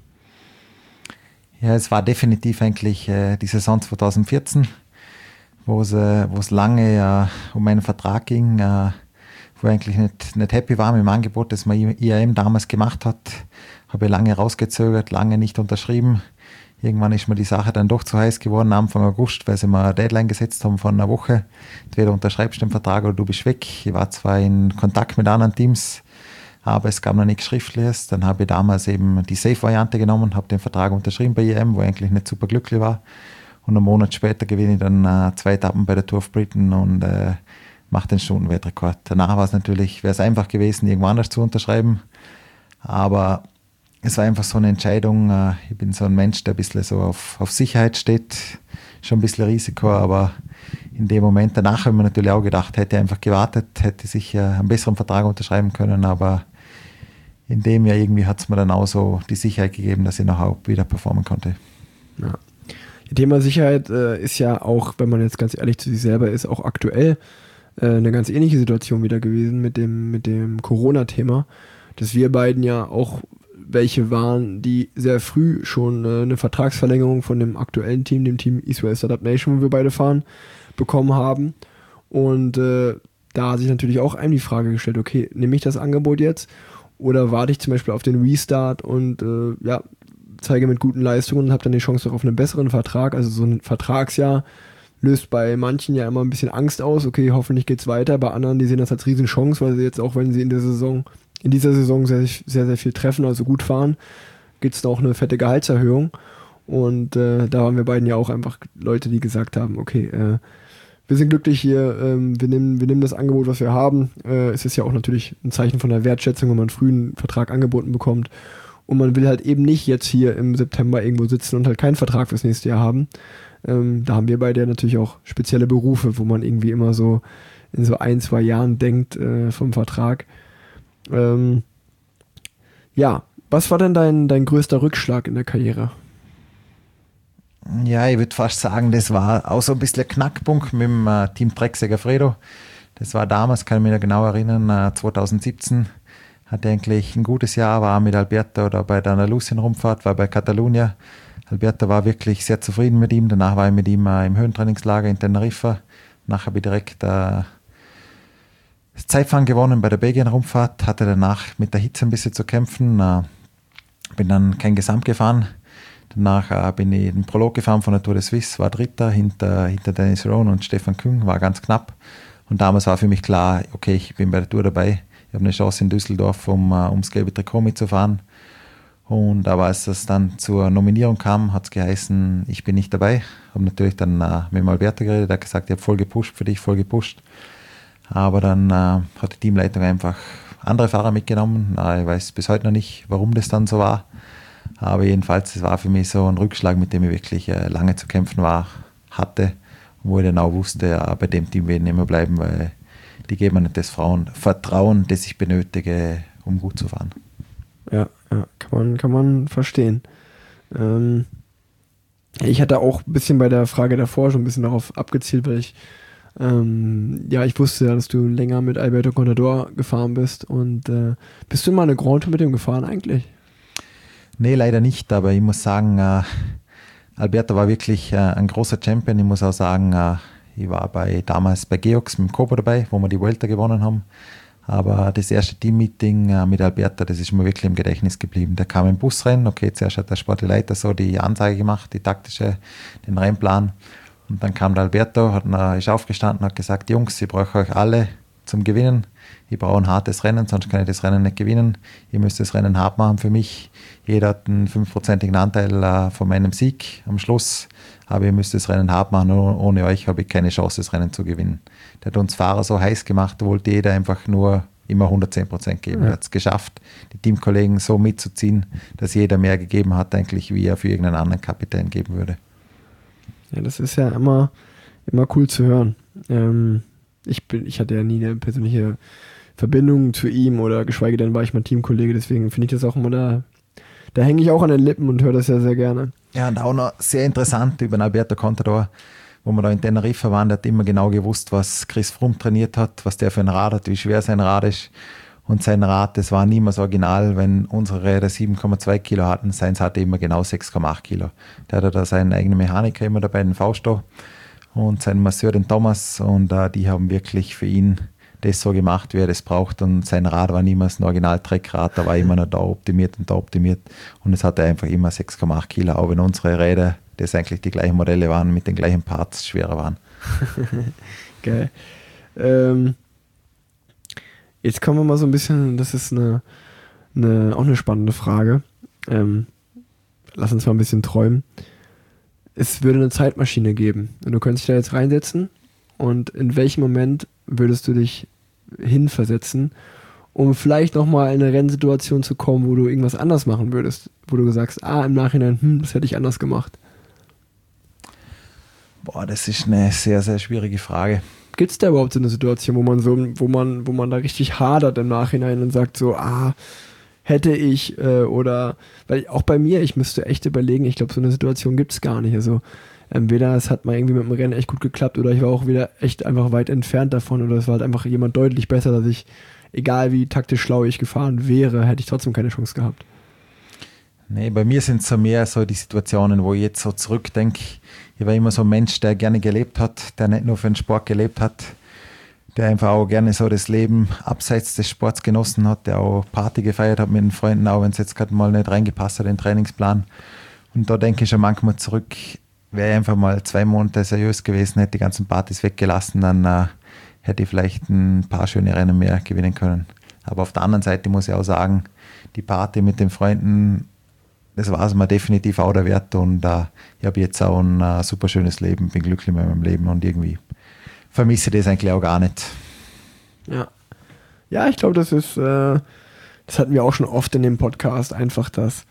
Ja, es war definitiv eigentlich äh, die Saison zwanzig vierzehn, wo es äh, wo es lange äh, um meinen Vertrag ging, äh, wo ich eigentlich nicht, nicht happy war mit dem Angebot, das man I A M damals gemacht hat. Habe ich lange rausgezögert, lange nicht unterschrieben. Irgendwann ist mir die Sache dann doch zu heiß geworden, Anfang August, weil sie mir eine Deadline gesetzt haben von einer Woche. Entweder unterschreibst du den Vertrag oder du bist weg. Ich war zwar in Kontakt mit anderen Teams, aber es gab noch nichts Schriftliches. Dann habe ich damals eben die Safe-Variante genommen, habe den Vertrag unterschrieben bei I A M, wo ich eigentlich nicht super glücklich war. Und einen Monat später gewinne ich dann äh, zwei Etappen bei der Tour of Britain und äh, mache den Stundenweltrekord. Danach war es natürlich, wäre es einfach gewesen, irgendwo anders zu unterschreiben. Aber es war einfach so eine Entscheidung. Äh, ich bin so ein Mensch, der ein bisschen so auf, auf Sicherheit steht. Schon ein bisschen Risiko, aber in dem Moment danach habe ich mir natürlich auch gedacht, hätte ich einfach gewartet, hätte ich sicher einen besseren Vertrag unterschreiben können, aber in dem Jahr irgendwie hat es mir dann auch so die Sicherheit gegeben, dass ich nachher wieder performen konnte.
Ja. Das Thema Sicherheit äh, ist ja auch, wenn man jetzt ganz ehrlich zu sich selber ist, auch aktuell äh, eine ganz ähnliche Situation wieder gewesen mit dem, mit dem Corona-Thema, dass wir beiden ja auch welche waren, die sehr früh schon äh, eine Vertragsverlängerung von dem aktuellen Team, dem Team East West Startup Nation, wo wir beide fahren, bekommen haben. Und äh, da hat sich natürlich auch einem die Frage gestellt, okay, nehme ich das Angebot jetzt oder warte ich zum Beispiel auf den Restart und äh, ja, zeige mit guten Leistungen und habe dann die Chance auf einen besseren Vertrag. Also so ein Vertragsjahr löst bei manchen ja immer ein bisschen Angst aus, okay, hoffentlich geht's weiter. Bei anderen, die sehen das als Riesenchance, weil sie jetzt auch, wenn sie in der Saison, in dieser Saison sehr, sehr, sehr viel treffen, also gut fahren, gibt es da auch eine fette Gehaltserhöhung. Und äh, da waren wir beiden ja auch einfach Leute, die gesagt haben, okay, äh, wir sind glücklich hier, ähm, wir, nehmen, wir nehmen das Angebot, was wir haben. Äh, es ist ja auch natürlich ein Zeichen von der Wertschätzung, wenn man früh einen Vertrag angeboten bekommt. Und man will halt eben nicht jetzt hier im September irgendwo sitzen und halt keinen Vertrag fürs nächste Jahr haben. Ähm, da haben wir beide ja natürlich auch spezielle Berufe, wo man irgendwie immer so in so ein, zwei Jahren denkt äh, vom Vertrag. Ähm, ja, was war denn dein, dein größter Rückschlag in der Karriere?
Ja, ich würde fast sagen, das war auch so ein bisschen ein Knackpunkt mit dem äh, Team Trek Segafredo. Das war damals, kann ich mich noch genau erinnern, äh, zwanzig siebzehn. Hatte eigentlich ein gutes Jahr, war mit Alberto oder bei der Andalusien-Rundfahrt, war bei Catalunya. Alberto war wirklich sehr zufrieden mit ihm. Danach war ich mit ihm äh, im Höhentrainingslager in Teneriffa. Danach habe ich direkt äh, das Zeitfahren gewonnen bei der Belgien-Rundfahrt. Hatte danach mit der Hitze ein bisschen zu kämpfen. Äh, bin dann kein Gesamt gefahren. Danach äh, bin ich den Prolog gefahren von der Tour de Suisse, war Dritter hinter, hinter Dennis Rohn und Stefan Küng, war ganz knapp. Und damals war für mich klar, okay, ich bin bei der Tour dabei. Ich habe eine Chance in Düsseldorf, um uh, ums gelbe Trikot mitzufahren. Und aber als es dann zur Nominierung kam, hat es geheißen, ich bin nicht dabei. Ich habe natürlich dann uh, mit dem Alberto geredet, der hat gesagt, ich habe voll gepusht für dich, voll gepusht. Aber dann uh, hat die Teamleitung einfach andere Fahrer mitgenommen. Uh, ich weiß bis heute noch nicht, warum das dann so war. Aber jedenfalls, es war für mich so ein Rückschlag, mit dem ich wirklich uh, lange zu kämpfen war, hatte. Wo ich dann auch wusste, uh, bei dem Team will ich nicht mehr bleiben, weil die geben mir nicht das Vertrauen, das ich benötige, um gut zu fahren.
Ja, ja kann man, kann man verstehen. Ähm, ich hatte auch ein bisschen bei der Frage davor schon ein bisschen darauf abgezielt, weil ich, ähm, ja, ich wusste ja, dass du länger mit Alberto Contador gefahren bist. Und äh, bist du mal eine Grand Tour mit dem gefahren eigentlich?
Nee, leider nicht, aber ich muss sagen, äh, Alberto war wirklich äh, ein großer Champion. Ich muss auch sagen, äh, ich war bei, damals bei Georgs mit dem Kobo dabei, wo wir die Vuelta gewonnen haben. Aber das erste Teammeeting äh, mit Alberto, das ist mir wirklich im Gedächtnis geblieben. Der kam im Bus rein, okay, zuerst hat der Sportleiter so die Ansage gemacht, die taktische, den Rennplan. Und dann kam der Alberto, hat, äh, ist aufgestanden, hat gesagt, Jungs, ich brauche euch alle zum Gewinnen. Ich brauche ein hartes Rennen, sonst kann ich das Rennen nicht gewinnen. Ihr müsst das Rennen hart machen für mich. Jeder hat einen fünfprozentigen Anteil äh, von meinem Sieg am Schluss. Aber ihr müsst das Rennen hart machen. Ohne euch habe ich keine Chance, das Rennen zu gewinnen. Der hat uns Fahrer so heiß gemacht, da wollte jeder einfach nur immer hundertzehn Prozent geben. Ja. Er hat es geschafft, die Teamkollegen so mitzuziehen, dass jeder mehr gegeben hat, eigentlich wie er für irgendeinen anderen Kapitän geben würde.
Ja, das ist ja immer, immer cool zu hören. Ähm, ich, bin, ich hatte ja nie eine persönliche Verbindung zu ihm oder geschweige denn war ich mal Teamkollege, deswegen finde ich das auch immer da, da hänge ich auch an den Lippen und höre das ja sehr gerne.
Ja, und auch noch sehr interessant über den Alberto Contador, wo wir da in Teneriffa waren, der hat immer genau gewusst, was Chris Froome trainiert hat, was der für ein Rad hat, wie schwer sein Rad ist. Und sein Rad, das war niemals original, wenn unsere Räder sieben Komma zwei Kilo hatten, seins hatte immer genau sechs Komma acht Kilo. Der hatte da seinen eigenen Mechaniker immer dabei, den Fausto, und seinen Masseur, den Thomas, und uh, die haben wirklich für ihn das so gemacht, wie er das braucht, und sein Rad war niemals ein Original-Treckrad, da war immer noch da optimiert und da optimiert, und es hatte einfach immer sechs Komma acht Kilo, auch wenn unsere Räder, das eigentlich die gleichen Modelle waren, mit den gleichen Parts schwerer waren.
Geil. Ähm, jetzt kommen wir mal so ein bisschen, das ist eine, eine auch eine spannende Frage. Ähm, lass uns mal ein bisschen träumen. Es würde eine Zeitmaschine geben und du könntest dich da jetzt reinsetzen, und in welchem Moment würdest du dich hinversetzen, um vielleicht nochmal in eine Rennsituation zu kommen, wo du irgendwas anders machen würdest, wo du sagst, ah, im Nachhinein, hm, das hätte ich anders gemacht.
Boah, das ist eine sehr, sehr schwierige Frage.
Gibt es da überhaupt so eine Situation, wo man so, wo man, wo man da richtig hadert im Nachhinein und sagt so, ah, hätte ich, äh, oder, weil auch bei mir, ich müsste echt überlegen, ich glaube, so eine Situation gibt es gar nicht. Also entweder es hat mal irgendwie mit dem Rennen echt gut geklappt, oder ich war auch wieder echt einfach weit entfernt davon, oder es war halt einfach jemand deutlich besser, dass ich, egal wie taktisch schlau ich gefahren wäre, hätte ich trotzdem keine Chance gehabt.
Nee, bei mir sind es so mehr so die Situationen, wo ich jetzt so zurückdenke. Ich war immer so ein Mensch, der gerne gelebt hat, der nicht nur für den Sport gelebt hat, der einfach auch gerne so das Leben abseits des Sports genossen hat, der auch Party gefeiert hat mit den Freunden, auch wenn es jetzt gerade mal nicht reingepasst hat in den Trainingsplan. Und da denke ich schon manchmal zurück, wäre ich einfach mal zwei Monate seriös gewesen, hätte die ganzen Partys weggelassen, dann äh, hätte ich vielleicht ein paar schöne Rennen mehr gewinnen können. Aber auf der anderen Seite muss ich auch sagen, die Party mit den Freunden, das war es mir definitiv auch der Wert, und äh, ich habe jetzt auch ein äh, super schönes Leben, bin glücklich mit meinem Leben, und irgendwie vermisse das eigentlich auch gar nicht.
Ja, ja, ich glaube, das ist, äh, das hatten wir auch schon oft in dem Podcast, einfach, dass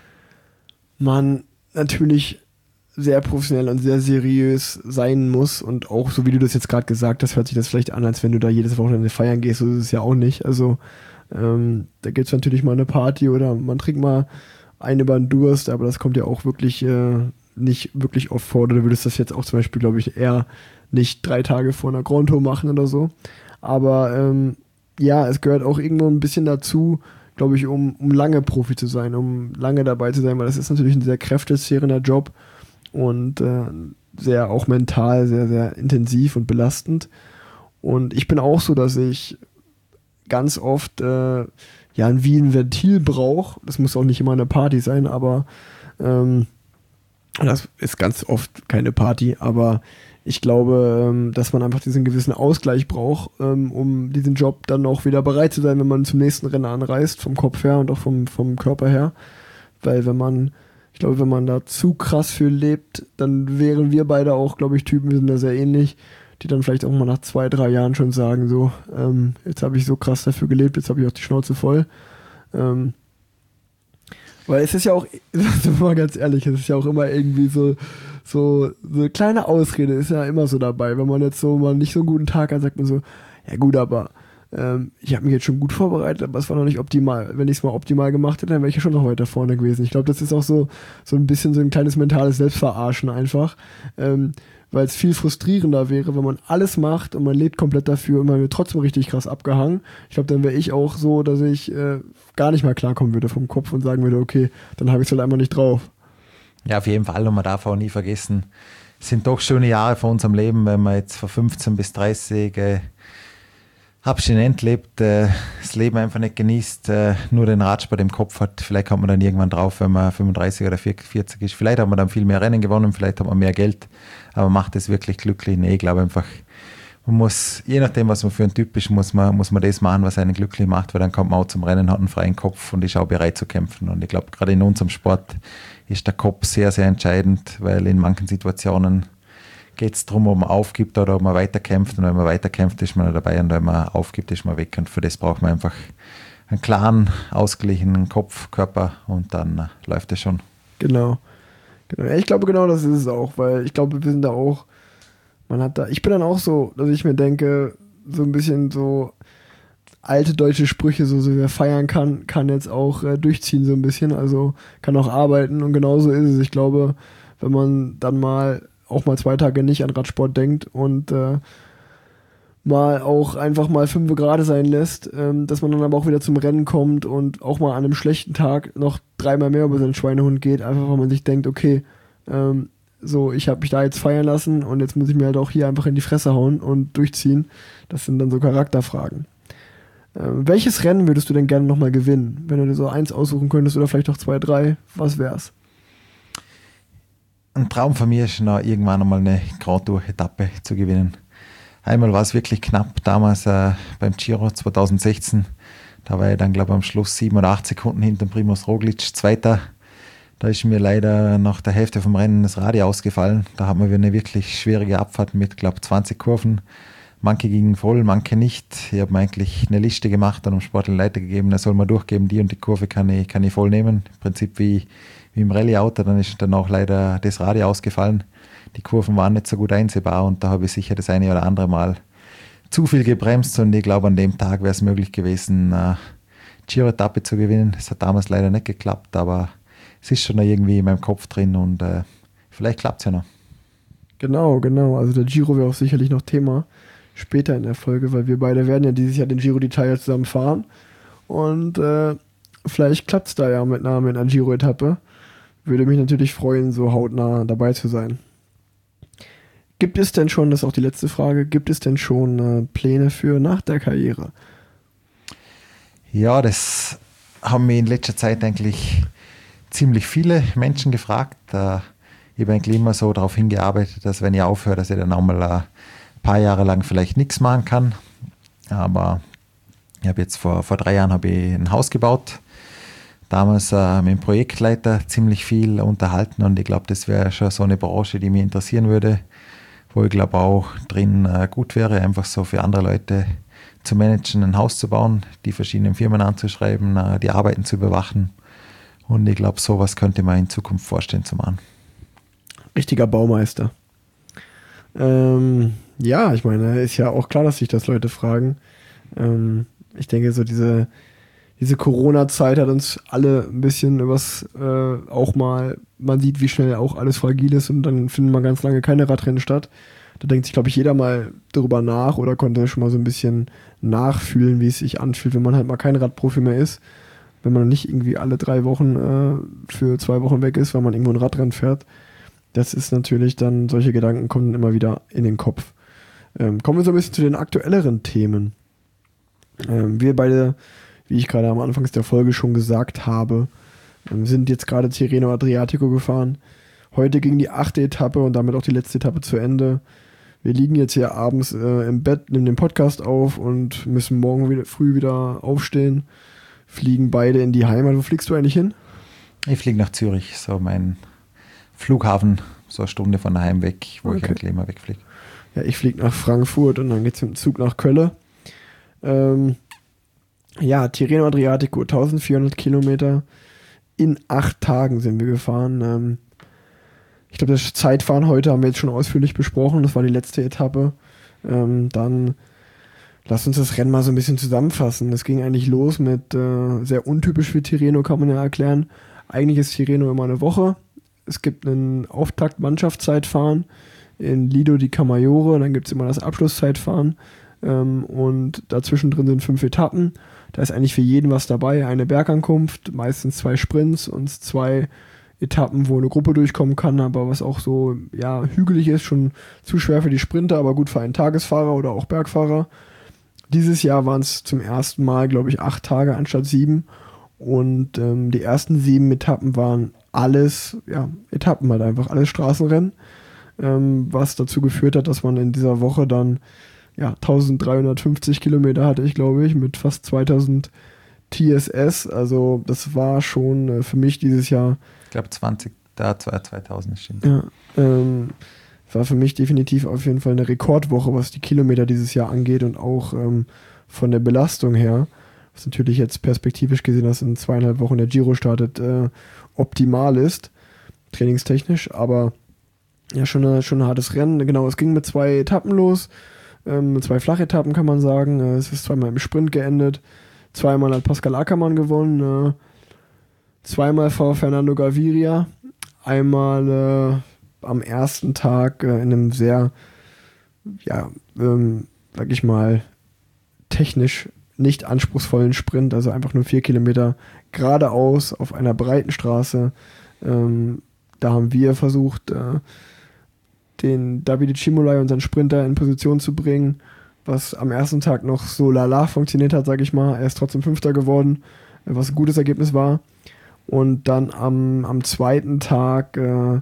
man natürlich sehr professionell und sehr seriös sein muss, und auch so wie du das jetzt gerade gesagt hast, hört sich das vielleicht an, als wenn du da jedes Wochenende feiern gehst, so ist es ja auch nicht. Also ähm, da gibt es natürlich mal eine Party oder man trinkt mal einen über den Durst, aber das kommt ja auch wirklich äh, nicht wirklich oft vor. Oder du würdest das jetzt auch zum Beispiel, glaube ich, eher nicht drei Tage vor einer Grand Tour machen oder so. Aber ähm, ja, es gehört auch irgendwo ein bisschen dazu, glaube ich, um, um lange Profi zu sein, um lange dabei zu sein, weil das ist natürlich ein sehr kräftezehrender Job und äh, sehr auch mental sehr, sehr intensiv und belastend. Und ich bin auch so, dass ich ganz oft äh, ja wie ein Ventil brauche. Das muss auch nicht immer eine Party sein, aber ähm, das ist ganz oft keine Party, aber ich glaube, ähm, dass man einfach diesen gewissen Ausgleich braucht, ähm, um diesen Job dann auch wieder bereit zu sein, wenn man zum nächsten Rennen anreist, vom Kopf her und auch vom, vom Körper her. Weil wenn man, ich glaube, wenn man da zu krass für lebt, dann wären wir beide auch, glaube ich, Typen, wir sind da sehr ähnlich, die dann vielleicht auch mal nach zwei, drei Jahren schon sagen, so, ähm, jetzt habe ich so krass dafür gelebt, jetzt habe ich auch die Schnauze voll. Ähm, weil es ist ja auch, sind wir mal ganz ehrlich, es ist ja auch immer irgendwie so, so, so eine kleine Ausrede ist ja immer so dabei. Wenn man jetzt so mal nicht so einen guten Tag hat, sagt man so, ja gut, aber ähm, ich habe mich jetzt schon gut vorbereitet, aber es war noch nicht optimal. Wenn ich es mal optimal gemacht hätte, dann wäre ich ja schon noch weiter vorne gewesen. Ich glaube, das ist auch so, so ein bisschen so ein kleines mentales Selbstverarschen einfach, ähm, weil es viel frustrierender wäre, wenn man alles macht und man lebt komplett dafür und man wird trotzdem richtig krass abgehangen. Ich glaube, dann wäre ich auch so, dass ich äh, gar nicht mehr klarkommen würde vom Kopf und sagen würde, okay, dann habe ich es halt einfach nicht drauf.
Ja, auf jeden Fall. Und man darf auch nie vergessen, es sind doch schöne Jahre von unserem Leben, wenn man jetzt von fünfzehn bis dreißig äh, abstinent lebt, äh, das Leben einfach nicht genießt, äh, nur den Radsport im Kopf hat. Vielleicht kommt man dann irgendwann drauf, wenn man fünfunddreißig oder vierzig ist. Vielleicht hat man dann viel mehr Rennen gewonnen, vielleicht hat man mehr Geld, aber macht es wirklich glücklich? Nee, ich glaube einfach, man muss, je nachdem, was man für ein Typ ist, muss man, muss man das machen, was einen glücklich macht, weil dann kommt man auch zum Rennen, hat einen freien Kopf und ist auch bereit zu kämpfen. Und ich glaube, gerade in unserem Sport ist der Kopf sehr, sehr entscheidend, weil in manchen Situationen geht es darum, ob man aufgibt oder ob man weiterkämpft. Und wenn man weiterkämpft, ist man dabei und wenn man aufgibt, ist man weg. Und für das braucht man einfach einen klaren, ausgeglichenen Kopf, Körper und dann äh, läuft es schon.
Genau. genau. Ich glaube, genau das ist es auch, weil ich glaube, wir sind da auch, man hat da, ich bin dann auch so, dass ich mir denke, so ein bisschen so alte deutsche Sprüche, so, so wer feiern kann, kann jetzt auch äh, durchziehen so ein bisschen, also kann auch arbeiten und genauso ist es. Ich glaube, wenn man dann mal auch mal zwei Tage nicht an Radsport denkt und äh, mal auch einfach mal fünf Grad sein lässt, ähm, dass man dann aber auch wieder zum Rennen kommt und auch mal an einem schlechten Tag noch dreimal mehr über seinen Schweinehund geht, einfach weil man sich denkt, okay, ähm, so, ich habe mich da jetzt feiern lassen und jetzt muss ich mir halt auch hier einfach in die Fresse hauen und durchziehen. Das sind dann so Charakterfragen. Ähm, welches Rennen würdest du denn gerne nochmal gewinnen? Wenn du dir so eins aussuchen könntest oder vielleicht auch zwei, drei, was wär's?
Ein Traum von mir ist noch irgendwann einmal eine Grand Tour-Etappe zu gewinnen. Einmal war es wirklich knapp, damals äh, beim Giro zwanzig sechzehn. Da war ich dann, glaube ich, am Schluss sieben oder acht Sekunden hinter Primož Roglič, Zweiter. Da ist mir leider nach der Hälfte vom Rennen das Radio ausgefallen. Da haben wir eine wirklich schwierige Abfahrt mit, glaube ich, zwanzig Kurven. Manche gingen voll, manche nicht. Ich habe mir eigentlich eine Liste gemacht und dem Sportler Leiter gegeben, da soll man durchgeben, die und die Kurve kann ich, kann ich voll nehmen. Im Prinzip wie, wie im Rallye-Auto, dann ist dann auch leider das Radio ausgefallen. Die Kurven waren nicht so gut einsehbar und da habe ich sicher das eine oder andere Mal zu viel gebremst und ich glaube, an dem Tag wäre es möglich gewesen, eine Giro-Etappe zu gewinnen. Das hat damals leider nicht geklappt, aber es ist schon irgendwie in meinem Kopf drin und äh, vielleicht klappt es ja noch.
Genau, genau. Also der Giro wäre auch sicherlich noch Thema später in der Folge, weil wir beide werden ja dieses Jahr den Giro d'Italia zusammen fahren und äh, vielleicht klappt es da ja mit einer, mit einer Giro-Etappe. Würde mich natürlich freuen, so hautnah dabei zu sein. Gibt es denn schon, das ist auch die letzte Frage, gibt es denn schon äh, Pläne für nach der Karriere?
Ja, das haben mich in letzter Zeit eigentlich ziemlich viele Menschen gefragt. Äh, ich habe eigentlich immer so darauf hingearbeitet, dass wenn ich aufhöre, dass ich dann auch mal ein paar Jahre lang vielleicht nichts machen kann. Aber ich habe jetzt vor, vor drei Jahren habe ich ein Haus gebaut. Damals äh, mit dem Projektleiter ziemlich viel unterhalten und ich glaube, das wäre schon so eine Branche, die mich interessieren würde, wo ich glaube auch drin äh, gut wäre, einfach so für andere Leute zu managen, ein Haus zu bauen, die verschiedenen Firmen anzuschreiben, äh, die Arbeiten zu überwachen. Und ich glaube, sowas könnte man in Zukunft vorstellen zu machen.
Richtiger Baumeister. Ähm, ja, ich meine, ist ja auch klar, dass sich das Leute fragen. Ähm, ich denke, so diese, diese Corona-Zeit hat uns alle ein bisschen übers äh, auch mal, man sieht, wie schnell auch alles fragil ist und dann finden mal ganz lange keine Radrennen statt. Da denkt sich, glaube ich, jeder mal darüber nach oder konnte schon mal so ein bisschen nachfühlen, wie es sich anfühlt, wenn man halt mal kein Radprofi mehr ist. Wenn man nicht irgendwie alle drei Wochen äh, für zwei Wochen weg ist, weil man irgendwo ein Radrennen fährt. Das ist natürlich dann, solche Gedanken kommen immer wieder in den Kopf. Ähm, kommen wir so ein bisschen zu den aktuelleren Themen. Ähm, wir beide, wie ich gerade am Anfang der Folge schon gesagt habe, ähm, sind jetzt gerade Tirreno Adriatico gefahren. Heute ging die achte Etappe und damit auch die letzte Etappe zu Ende. Wir liegen jetzt hier abends äh, im Bett, nehmen den Podcast auf und müssen morgen wieder, früh wieder aufstehen. Fliegen beide in die Heimat. Wo fliegst du eigentlich hin?
Ich fliege nach Zürich, so mein Flughafen, so eine Stunde von daheim weg, wo okay. ich eigentlich immer wegfliege.
Ja, ich fliege nach Frankfurt und dann geht es mit dem Zug nach Köln. Ähm, ja, Tirreno Adriatico, eintausendvierhundert Kilometer. In acht Tagen sind wir gefahren. Ähm, ich glaube, das Zeitfahren heute haben wir jetzt schon ausführlich besprochen. Das war die letzte Etappe. Ähm, dann lass uns das Rennen mal so ein bisschen zusammenfassen. Es ging eigentlich los mit äh, sehr untypisch für Tirreno, kann man ja erklären. Eigentlich ist Tirreno immer eine Woche. Es gibt einen Auftakt-Mannschaftszeitfahren in Lido di Camaiore, dann gibt es immer das Abschlusszeitfahren ähm, und dazwischen drin sind fünf Etappen. Da ist eigentlich für jeden was dabei. Eine Bergankunft, meistens zwei Sprints und zwei Etappen, wo eine Gruppe durchkommen kann, aber was auch so ja, hügelig ist, schon zu schwer für die Sprinter, aber gut für einen Tagesfahrer oder auch Bergfahrer. Dieses Jahr waren es zum ersten Mal, glaube ich, acht Tage anstatt sieben. Und ähm, die ersten sieben Etappen waren alles, ja, Etappen halt einfach, alles Straßenrennen, ähm, was dazu geführt hat, dass man in dieser Woche dann ja, eintausenddreihundertfünfzig Kilometer hatte ich, glaube ich, mit fast zweitausend T S S. Also das war schon äh, für mich dieses Jahr...
Ich glaube zwanzig, da zweitausend stimmt.
Ja, ähm, war für mich definitiv auf jeden Fall eine Rekordwoche, was die Kilometer dieses Jahr angeht und auch ähm, von der Belastung her, was natürlich jetzt perspektivisch gesehen, dass in zweieinhalb Wochen der Giro startet, äh, optimal ist, trainingstechnisch, aber ja, schon, eine, schon ein hartes Rennen. Genau, es ging mit zwei Etappen los, ähm, mit zwei Flachetappen kann man sagen. Äh, es ist zweimal im Sprint geendet, zweimal hat Pascal Ackermann gewonnen, äh, zweimal vor Fernando Gaviria, einmal äh, am ersten Tag äh, in einem sehr, ja, ähm, sag ich mal, technisch nicht anspruchsvollen Sprint, also einfach nur vier Kilometer geradeaus auf einer breiten Straße. Ähm, da haben wir versucht, äh, den Davide Cimolai, unseren Sprinter, in Position zu bringen, was am ersten Tag noch so lala funktioniert hat, sag ich mal. Er ist trotzdem Fünfter geworden, was ein gutes Ergebnis war. Und dann am, am zweiten Tag äh,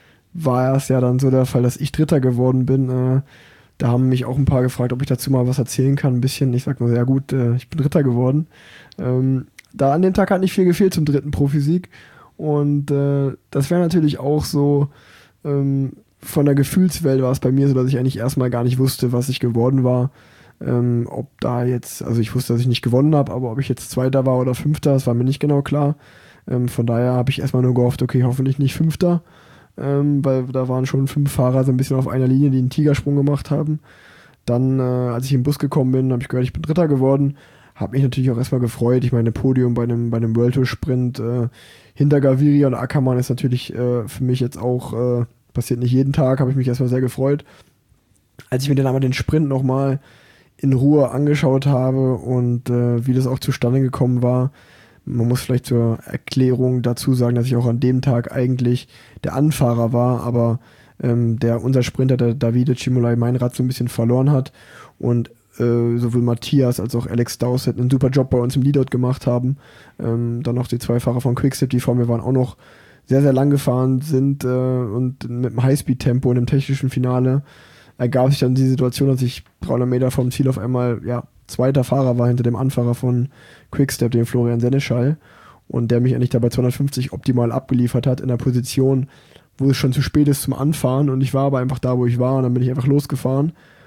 war es ja dann so der Fall, dass ich Dritter geworden bin. Äh, da haben mich auch ein paar gefragt, ob ich dazu mal was erzählen kann, ein bisschen. Ich sag nur, ja gut, äh, ich bin Dritter geworden. Ähm, da an dem Tag hat nicht viel gefehlt zum dritten Profisieg. Und äh, das wäre natürlich auch so, ähm, von der Gefühlswelt war es bei mir so, dass ich eigentlich erstmal gar nicht wusste, was ich geworden war. Ähm, ob da jetzt, also ich wusste, dass ich nicht gewonnen habe, aber ob ich jetzt Zweiter war oder Fünfter, das war mir nicht genau klar. Ähm, von daher habe ich erstmal nur gehofft, okay, hoffentlich nicht Fünfter, ähm, weil da waren schon fünf Fahrer so ein bisschen auf einer Linie, die einen Tigersprung gemacht haben. Dann, äh, als ich im Bus gekommen bin, habe ich gehört, ich bin Dritter geworden. Habe mich natürlich auch erstmal gefreut. Ich meine, Podium bei einem, bei einem World Tour Sprint äh, hinter Gaviria und Ackermann ist natürlich äh, für mich jetzt auch, äh, passiert nicht jeden Tag, habe ich mich erstmal sehr gefreut. Als ich mir dann einmal den Sprint nochmal in Ruhe angeschaut habe und äh, wie das auch zustande gekommen war, man muss vielleicht zur Erklärung dazu sagen, dass ich auch an dem Tag eigentlich der Anfahrer war, aber ähm, der unser Sprinter, der Davide Cimolai, mein Rad so ein bisschen verloren hat und äh, sowohl Matthias als auch Alex Dowsett einen super Job bei uns im Leadout gemacht haben. Ähm, dann noch die zwei Fahrer von Quickstep, die vor mir waren, auch noch sehr, sehr lang gefahren sind äh, und mit einem Highspeed-Tempo in einem technischen Finale ergab sich dann die Situation, dass ich dreihundert Meter vom Ziel auf einmal ja, zweiter Fahrer war hinter dem Anfahrer von Quickstep, dem Florian Seneschall, und der mich eigentlich dabei zweihundertfünfzig optimal abgeliefert hat in einer Position, wo es schon zu spät ist zum Anfahren, und ich war aber einfach da, wo ich war, und dann bin ich einfach losgefahren,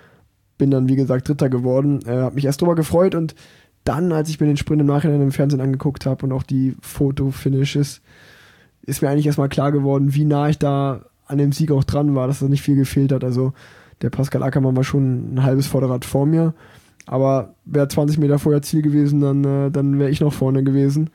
bin dann wie gesagt Dritter geworden, äh, habe mich erst drüber gefreut, und dann, als ich mir den Sprint im Nachhinein im Fernsehen angeguckt habe und auch die Foto-Finishes, ist mir eigentlich erstmal klar geworden, wie nah ich da an dem Sieg auch dran war, dass da nicht viel gefehlt hat. Also der Pascal Ackermann war schon ein halbes Vorderrad vor mir, aber wäre zwanzig Meter vorher Ziel gewesen, dann, äh, dann wäre ich noch vorne gewesen.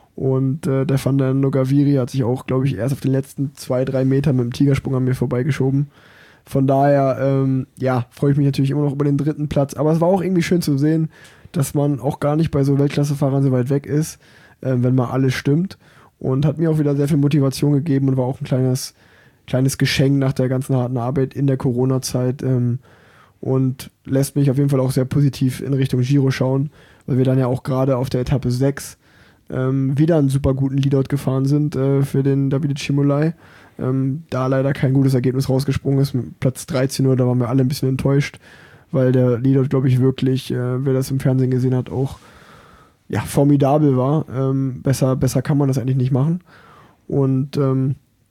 Und äh, der Fernando Gaviria hat sich auch, glaube ich, erst auf den letzten zwei, drei Metern mit dem Tigersprung an mir vorbeigeschoben. Von daher, ähm, ja, freue ich mich natürlich immer noch über den dritten Platz. Aber es war auch irgendwie schön zu sehen, dass man auch gar nicht bei so Weltklassefahrern so weit weg ist, äh, wenn mal alles stimmt. Und hat mir auch wieder sehr viel Motivation gegeben und war auch ein kleines, kleines Geschenk nach der ganzen harten Arbeit in der Corona-Zeit. Ähm, und lässt mich auf jeden Fall auch sehr positiv in Richtung Giro schauen, weil wir dann ja auch gerade auf der Etappe sechs ähm, wieder einen super guten Leadout gefahren sind äh, für den Davide Cimolai. Ähm, da leider kein gutes Ergebnis rausgesprungen ist, mit Platz dreizehn Uhr, da waren wir alle ein bisschen enttäuscht, weil der Leadout, glaube ich, wirklich, äh, wer das im Fernsehen gesehen hat, auch ja, formidabel war. Ähm, besser, besser kann man das eigentlich nicht machen. Und ähm,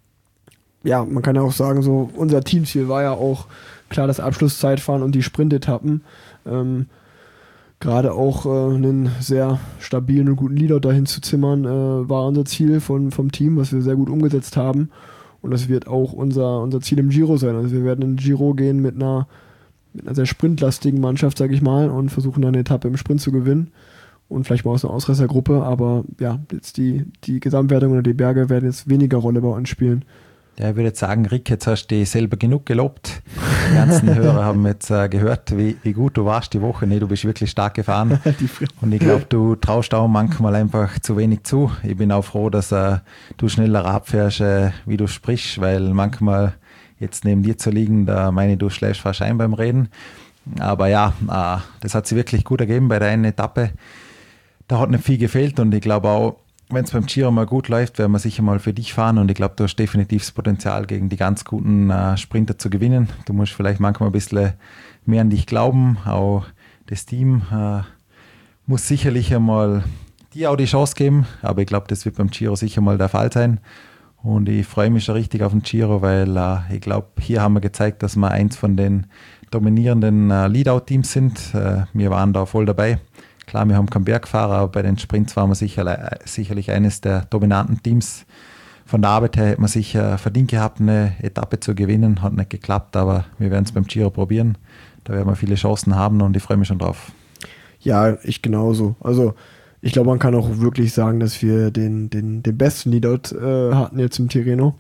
ja, man kann ja auch sagen, so unser Teamziel war ja auch klar das Abschlusszeitfahren und die Sprintetappen. Ähm, Gerade auch äh, einen sehr stabilen und guten Leadout dahin zu zimmern, äh, war unser Ziel von, vom Team, was wir sehr gut umgesetzt haben. Und das wird auch unser, unser Ziel im Giro sein. Also wir werden in den Giro gehen mit einer mit einer sehr sprintlastigen Mannschaft, sage ich mal, und versuchen dann eine Etappe im Sprint zu gewinnen. Und vielleicht mal aus einer Ausreißergruppe, aber ja, jetzt die, die Gesamtwertung oder die Berge werden jetzt weniger Rolle bei uns spielen.
Ja, ich würde jetzt sagen, Rick, jetzt hast du dich selber genug gelobt. Die ganzen Hörer haben jetzt äh, gehört, wie, wie gut du warst die Woche. Nee, du bist wirklich stark gefahren. Und ich glaube, du traust auch manchmal einfach zu wenig zu. Ich bin auch froh, dass äh, du schneller abfährst, äh, wie du sprichst, weil manchmal jetzt neben dir zu liegen, da meine ich, du schläfst fast ein beim Reden. Aber ja, äh, das hat sich wirklich gut ergeben bei der einen Etappe. Da hat nicht viel gefehlt und ich glaube auch, wenn es beim Giro mal gut läuft, werden wir sicher mal für dich fahren und ich glaube, du hast definitiv das Potenzial, gegen die ganz guten äh, Sprinter zu gewinnen. Du musst vielleicht manchmal ein bisschen mehr an dich glauben, auch das Team äh, muss sicherlich einmal dir auch die Chance geben, aber ich glaube, das wird beim Giro sicher mal der Fall sein und ich freue mich schon richtig auf den Giro, weil äh, ich glaube, hier haben wir gezeigt, dass wir eins von den dominierenden äh, Leadout-Teams sind. Äh, wir waren da voll dabei. Klar, wir haben keinen Bergfahrer, aber bei den Sprints waren wir sicher, sicherlich eines der dominanten Teams. Von der Arbeit her hätte man sicher verdient gehabt, eine Etappe zu gewinnen. Hat nicht geklappt, aber wir werden es beim Giro probieren. Da werden wir viele Chancen haben und ich freue mich schon drauf.
Ja, ich genauso. Also ich glaube, man kann auch wirklich sagen, dass wir den, den, den besten Leadout äh, hatten jetzt im Tirreno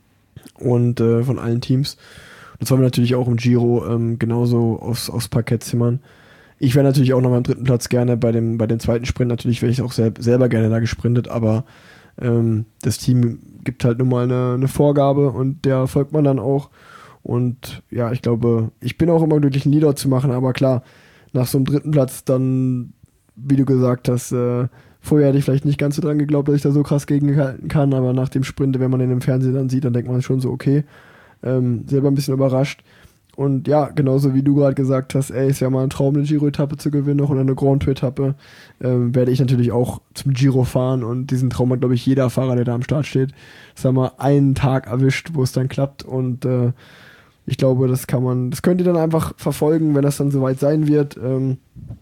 und äh, von allen Teams. Das wollen wir natürlich auch im Giro ähm, genauso aufs, aufs Parkett zimmern. Ich wäre natürlich auch noch mal am dritten Platz gerne bei dem, bei dem zweiten Sprint. Natürlich wäre ich auch sel- selber gerne da gesprintet, aber ähm, das Team gibt halt nun mal eine, eine Vorgabe und der folgt man dann auch. Und ja, ich glaube, ich bin auch immer glücklich, einen Leader zu machen, aber klar, nach so einem dritten Platz dann, wie du gesagt hast, äh, vorher hätte ich vielleicht nicht ganz so dran geglaubt, dass ich da so krass gegenhalten kann, aber nach dem Sprint, wenn man den im Fernsehen dann sieht, dann denkt man schon so, okay, ähm, selber ein bisschen überrascht. Und ja, genauso wie du gerade gesagt hast, ey, ist ja mal ein Traum, eine Giro-Etappe zu gewinnen, noch oder eine Grand Tour-Etappe, ähm, werde ich natürlich auch zum Giro fahren und diesen Traum hat, glaube ich, jeder Fahrer, der da am Start steht. Sag mal, einen Tag erwischt, wo es dann klappt und äh, ich glaube, das kann man, das könnt ihr dann einfach verfolgen, wenn das dann soweit sein wird. Ähm,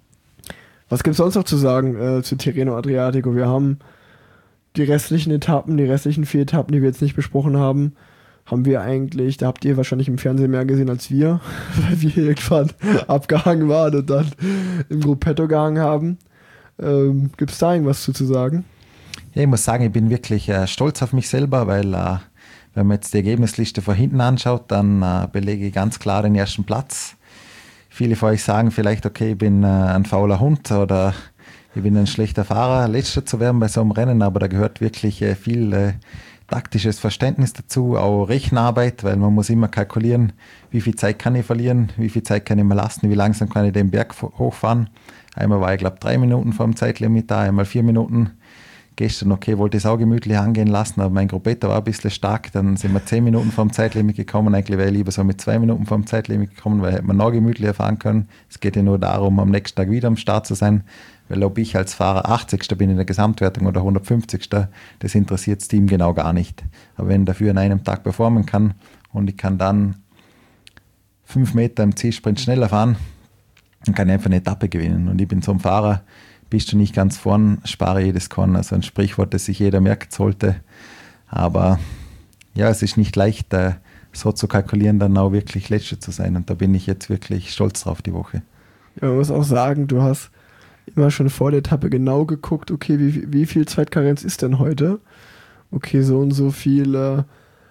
was gibt es sonst noch zu sagen äh, zu Tirreno Adriatico? Wir haben die restlichen Etappen, die restlichen vier Etappen, die wir jetzt nicht besprochen haben, haben wir eigentlich, da habt ihr wahrscheinlich im Fernsehen mehr gesehen als wir, weil wir irgendwann abgehangen waren und dann im Gruppetto gehangen haben. Ähm, Gibt es da irgendwas zu, zu sagen?
Ja, ich muss sagen, ich bin wirklich äh, stolz auf mich selber, weil äh, wenn man jetzt die Ergebnisliste von hinten anschaut, dann äh, belege ich ganz klar den ersten Platz. Viele von euch sagen vielleicht, okay, ich bin äh, ein fauler Hund oder ich bin ein schlechter Fahrer, Letzter zu werden bei so einem Rennen, aber da gehört wirklich äh, viel äh, taktisches Verständnis dazu, auch Rechenarbeit, weil man muss immer kalkulieren, wie viel Zeit kann ich verlieren, wie viel Zeit kann ich mir lassen, wie langsam kann ich den Berg hochfahren. Einmal war ich, glaube drei Minuten vor dem Zeitlimit da, einmal vier Minuten. Gestern, okay, wollte ich es auch gemütlich angehen lassen, aber mein Gruppetto war ein bisschen stark, dann sind wir zehn Minuten vor dem Zeitlimit gekommen, eigentlich wäre ich lieber so mit zwei Minuten vor dem Zeitlimit gekommen, weil hätte man noch gemütlicher fahren können. Es geht ja nur darum, am nächsten Tag wieder am Start zu sein, weil ob ich als Fahrer achtzigster bin in der Gesamtwertung oder hundertfünfzigster, das interessiert das Team genau gar nicht. Aber wenn ich dafür an einem Tag performen kann und ich kann dann fünf Meter im Zielsprint schneller fahren, dann kann ich einfach eine Etappe gewinnen. Und ich bin so ein Fahrer, bist du nicht ganz vorn, spare jedes Korn. Also ein Sprichwort, das sich jeder merken sollte. Aber ja, es ist nicht leicht, so zu kalkulieren, dann auch wirklich Letzter zu sein. Und da bin ich jetzt wirklich stolz drauf die Woche.
Ja, man muss auch sagen, du hast immer schon vor der Etappe genau geguckt, okay, wie, wie viel Zeitkarenz ist denn heute? Okay, so und so viel, äh,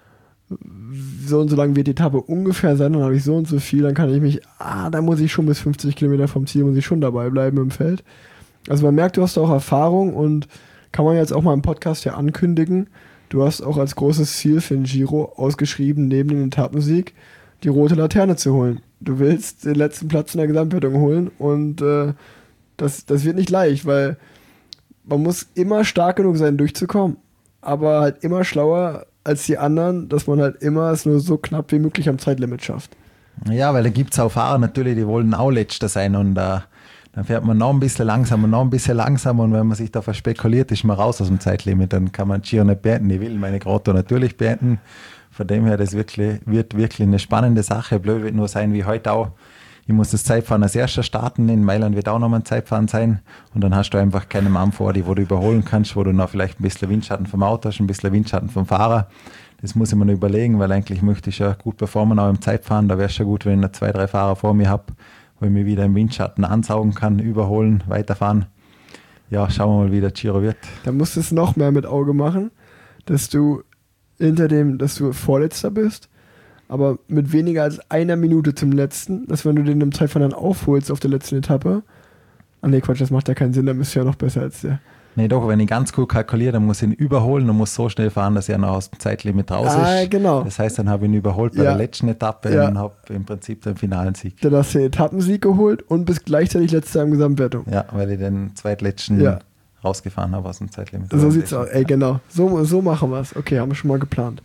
so und so lang wird die Etappe ungefähr sein, dann habe ich so und so viel, dann kann ich mich, ah, da muss ich schon bis fünfzig Kilometer vom Ziel, muss ich schon dabei bleiben im Feld. Also man merkt, du hast auch Erfahrung und kann man jetzt auch mal im Podcast ja ankündigen, du hast auch als großes Ziel für den Giro ausgeschrieben, neben dem Etappensieg die rote Laterne zu holen. Du willst den letzten Platz in der Gesamtwertung holen und äh, das, das wird nicht leicht, weil man muss immer stark genug sein, durchzukommen, aber halt immer schlauer als die anderen, dass man halt immer es nur so knapp wie möglich am Zeitlimit schafft.
Ja, weil da gibt es auch Fahrer natürlich, die wollen auch Letzter sein und äh, dann fährt man noch ein bisschen langsamer, noch ein bisschen langsamer und wenn man sich da verspekuliert, ist man raus aus dem Zeitlimit, dann kann man Giro nicht beenden. Ich will meine Grotto natürlich beenden. Von dem her, das wirklich, wird wirklich eine spannende Sache. Blöd wird nur sein wie heute auch. ich muss das Zeitfahren als erster starten, in Mailand wird auch nochmal ein Zeitfahren sein und dann hast du einfach keinen Mann vor dir, wo du überholen kannst, wo du noch vielleicht ein bisschen Windschatten vom Auto hast, ein bisschen Windschatten vom Fahrer. Das muss ich mir noch überlegen, weil eigentlich möchte ich ja gut performen auch im Zeitfahren. Da wäre es schon gut, wenn ich noch zwei, drei Fahrer vor mir habe, wo ich mich wieder im Windschatten ansaugen kann, überholen, weiterfahren. Ja, schauen wir mal, wie der Giro wird.
Da musst du es noch mehr mit Auge machen, dass du hinter dem, dass du Vorletzter bist, aber mit weniger als einer Minute zum letzten, dass wenn du den im Zeitfahren dann aufholst auf der letzten Etappe, ah ne Quatsch, das macht ja keinen Sinn, dann bist du ja noch besser als der.
Nee, doch, wenn ich ganz gut kalkuliere, dann muss ich ihn überholen und muss so schnell fahren, dass er noch aus dem Zeitlimit raus
ah,
ist.
Genau.
Das heißt, dann habe ich ihn überholt bei
ja.
der letzten Etappe
ja.
und habe im Prinzip den finalen Sieg.
Dann hast du den Etappensieg geholt und bist gleichzeitig letzter im Gesamtwertung.
Ja, weil ich den zweitletzten
ja.
rausgefahren habe aus dem Zeitlimit.
So sieht's aus, ey, genau. So, so machen wir es. Okay, haben wir schon mal geplant.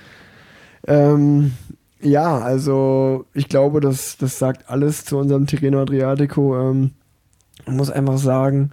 Ähm, ja, also ich glaube, das, das sagt alles zu unserem Tirreno Adriatico. Ähm, man muss einfach sagen,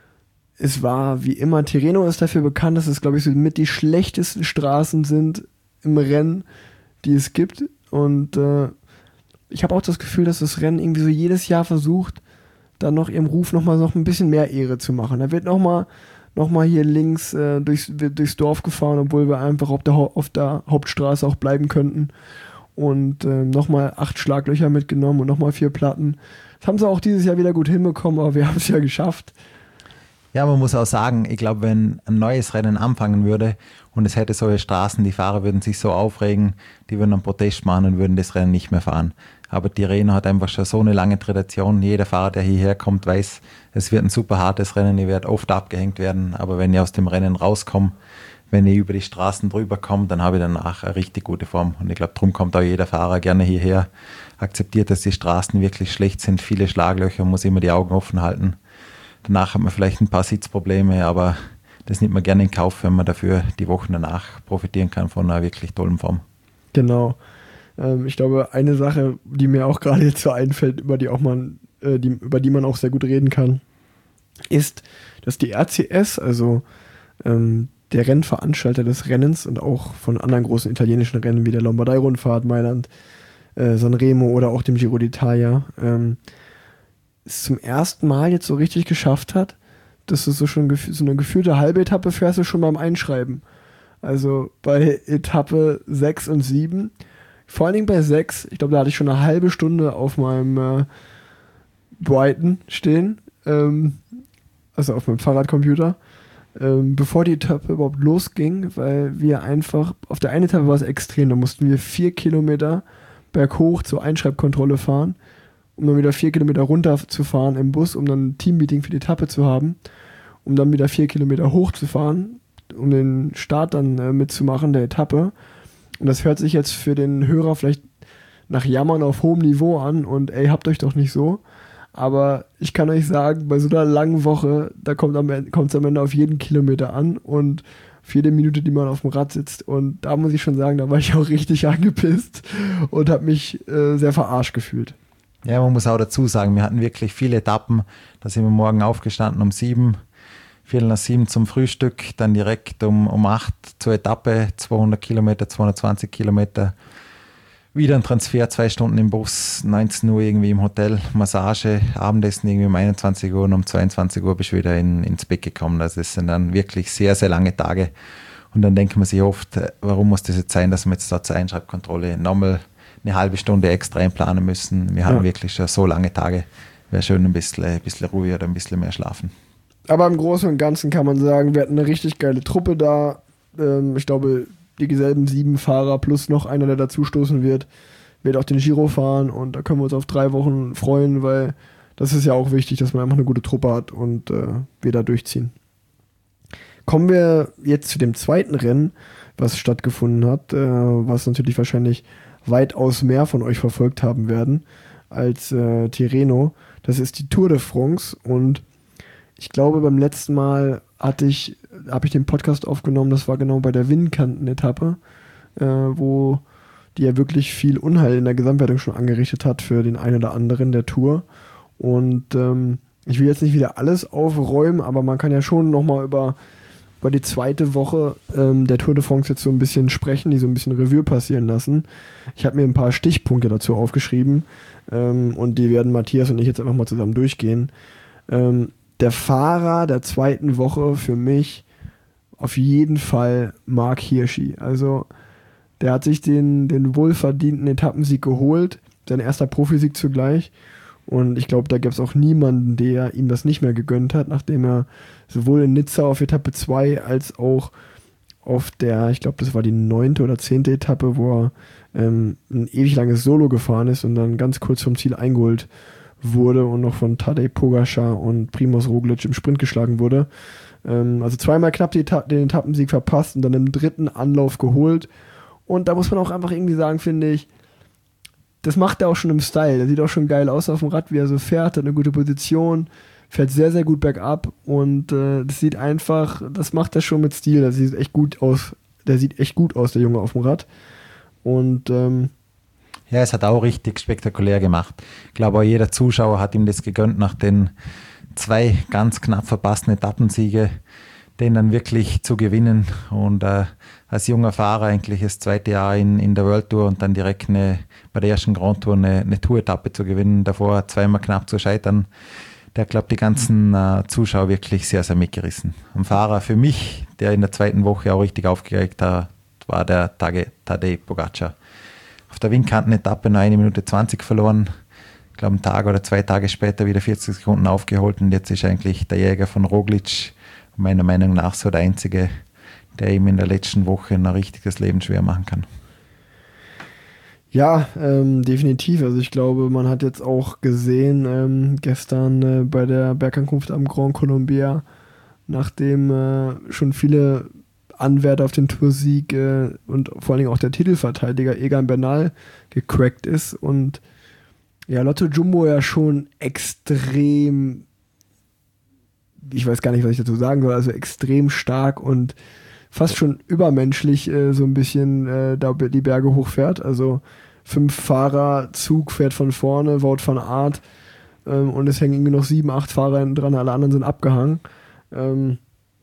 es war wie immer, Tirreno ist dafür bekannt, dass es, glaube ich, so mit die schlechtesten Straßen sind im Rennen, die es gibt. Und äh, ich habe auch das Gefühl, dass das Rennen irgendwie so jedes Jahr versucht, dann noch ihrem Ruf nochmal noch ein bisschen mehr Ehre zu machen. Da wird nochmal noch mal hier links äh, durchs, durchs Dorf gefahren, obwohl wir einfach auf der, auf der Hauptstraße auch bleiben könnten. Und äh, nochmal acht Schlaglöcher mitgenommen und nochmal vier Platten. Das haben sie auch dieses Jahr wieder gut hinbekommen, aber wir haben es ja geschafft.
Ja, man muss auch sagen, ich glaube, wenn ein neues Rennen anfangen würde und es hätte solche Straßen, die Fahrer würden sich so aufregen, die würden einen Protest machen und würden das Rennen nicht mehr fahren. Aber Tirreno hat einfach schon so eine lange Tradition. Jeder Fahrer, der hierher kommt, weiß, es wird ein super hartes Rennen, ich werde oft abgehängt werden, aber wenn ich aus dem Rennen rauskomme, wenn ich über die Straßen drüber komme, dann habe ich danach eine richtig gute Form. Und ich glaube, darum kommt auch jeder Fahrer gerne hierher, akzeptiert, dass die Straßen wirklich schlecht sind, viele Schlaglöcher, muss immer die Augen offen halten. Danach hat man vielleicht ein paar Sitzprobleme, aber das nimmt man gerne in Kauf, wenn man dafür die Wochen danach profitieren kann von einer wirklich tollen Form.
Genau. Ähm, ich glaube, eine Sache, die mir auch gerade jetzt so einfällt, über die auch man, äh, die, über die man auch sehr gut reden kann, ist, dass die R C S, also ähm, der Rennveranstalter des Rennens und auch von anderen großen italienischen Rennen wie der Lombardei-Rundfahrt, Mailand, äh, Sanremo oder auch dem Giro d'Italia, ähm, es zum ersten Mal jetzt so richtig geschafft hat, dass du so schon gef- so eine gefühlte halbe Etappe fährst du schon beim Einschreiben. Also bei Etappe sechs und sieben, vor allen Dingen bei sechs, ich glaube, da hatte ich schon eine halbe Stunde auf meinem äh, Brighton stehen, ähm, also auf meinem Fahrradcomputer, ähm, bevor die Etappe überhaupt losging, weil wir einfach, auf der einen Etappe war es extrem, da mussten wir vier Kilometer berghoch zur Einschreibkontrolle fahren, um dann wieder vier Kilometer runter zu fahren im Bus, um dann ein Teammeeting für die Etappe zu haben, um dann wieder vier Kilometer hoch zu fahren, um den Start dann äh, mitzumachen, der Etappe. Und das hört sich jetzt für den Hörer vielleicht nach Jammern auf hohem Niveau an und ey, habt euch doch nicht so. Aber ich kann euch sagen, bei so einer langen Woche, da kommt es am Ende auf jeden Kilometer an und auf jede Minute, die man auf dem Rad sitzt. Und da muss ich schon sagen, da war ich auch richtig angepisst und habe mich äh, sehr verarscht gefühlt.
Ja, man muss auch dazu sagen, wir hatten wirklich viele Etappen. Da sind wir morgen aufgestanden um sieben, viertel nach sieben zum Frühstück, dann direkt um, um acht zur Etappe, zweihundert Kilometer, zweihundertzwanzig Kilometer. Wieder ein Transfer, zwei Stunden im Bus, neunzehn Uhr irgendwie im Hotel, Massage, Abendessen irgendwie um einundzwanzig Uhr und um zweiundzwanzig Uhr bist du wieder in, ins Bett gekommen. Also das sind dann wirklich sehr, sehr lange Tage. Und dann denkt man sich oft, warum muss das jetzt sein, dass wir jetzt da zur Einschreibkontrolle nochmal eine halbe Stunde extra einplanen müssen. Wir hatten ja wirklich schon so lange Tage. Wäre schön ein bisschen, ein bisschen ruhiger oder ein bisschen mehr schlafen.
Aber im Großen und Ganzen kann man sagen, wir hatten eine richtig geile Truppe da. Ähm, ich glaube, die selben sieben Fahrer plus noch einer, der dazustoßen wird, wird auch den Giro fahren und da können wir uns auf drei Wochen freuen, weil das ist ja auch wichtig, dass man einfach eine gute Truppe hat und äh, wir da durchziehen. Kommen wir jetzt zu dem zweiten Rennen, was stattgefunden hat, äh, was natürlich wahrscheinlich weitaus mehr von euch verfolgt haben werden als äh, Tirreno. Das ist die Tour de France und ich glaube, beim letzten Mal hatte ich, habe ich den Podcast aufgenommen, das war genau bei der Windkanten-Etappe, äh, wo die ja wirklich viel Unheil in der Gesamtwertung schon angerichtet hat für den einen oder anderen der Tour. Und ähm, ich will jetzt nicht wieder alles aufräumen, aber man kann ja schon nochmal über über die zweite Woche ähm, der Tour de France jetzt so ein bisschen sprechen, die so ein bisschen Revue passieren lassen. Ich habe mir ein paar Stichpunkte dazu aufgeschrieben ähm, und die werden Matthias und ich jetzt einfach mal zusammen durchgehen. Ähm, der Fahrer der zweiten Woche für mich auf jeden Fall Marc Hirschi. Also der hat sich den, den wohlverdienten Etappensieg geholt, sein erster Profisieg zugleich. Und ich glaube, da gab es auch niemanden, der ihm das nicht mehr gegönnt hat, nachdem er sowohl in Nizza auf Etappe zwei als auch auf der, ich glaube, das war die neunte oder zehnte Etappe, wo er ähm, ein ewig langes Solo gefahren ist und dann ganz kurz vom Ziel eingeholt wurde und noch von Tadej Pogačar und Primož Roglič im Sprint geschlagen wurde. Ähm, also zweimal knapp die Eta- den Etappensieg verpasst und dann im dritten Anlauf geholt. Und da muss man auch einfach irgendwie sagen, finde ich, das macht er auch schon im Style. Der sieht auch schon geil aus auf dem Rad, wie er so fährt, hat eine gute Position, fährt sehr, sehr gut bergab und äh, das sieht einfach, das macht er schon mit Stil. Das sieht echt gut aus. Der sieht echt gut aus, der Junge auf dem Rad. Und ähm,
ja, es hat auch richtig spektakulär gemacht. Ich glaube, auch jeder Zuschauer hat ihm das gegönnt nach den zwei ganz knapp verpassten Etappensiege, den dann wirklich zu gewinnen und äh, als junger Fahrer eigentlich das zweite Jahr in, in der World Tour und dann direkt eine, bei der ersten Grand Tour eine, eine Tour-Etappe zu gewinnen, davor zweimal knapp zu scheitern, der hat, glaube ich, die ganzen äh, Zuschauer wirklich sehr, sehr mitgerissen. Ein Fahrer für mich, der in der zweiten Woche auch richtig aufgeregt hat, war der Tadej Pogačar. Auf der Windkanten-Etappe nur eine Minute zwanzig verloren, ich glaube einen Tag oder zwei Tage später wieder vierzig Sekunden aufgeholt und jetzt ist eigentlich der Jäger von Roglič meiner Meinung nach so der Einzige, der ihm in der letzten Woche ein richtiges Leben schwer machen kann.
Ja, ähm, definitiv. Also ich glaube, man hat jetzt auch gesehen, ähm, gestern äh, bei der Bergankunft am Grand Colombier, nachdem äh, schon viele Anwärter auf den Toursieg äh, und vor allen Dingen auch der Titelverteidiger Egan Bernal gecrackt ist und ja, Lotto Jumbo ja schon extrem, ich weiß gar nicht, was ich dazu sagen soll, also extrem stark und fast schon übermenschlich äh, so ein bisschen äh, da die Berge hochfährt. Also fünf Fahrer, Zug fährt von vorne, Wout van Aert ähm, und es hängen irgendwie noch sieben, acht Fahrer hinten dran, alle anderen sind abgehangen. Ähm,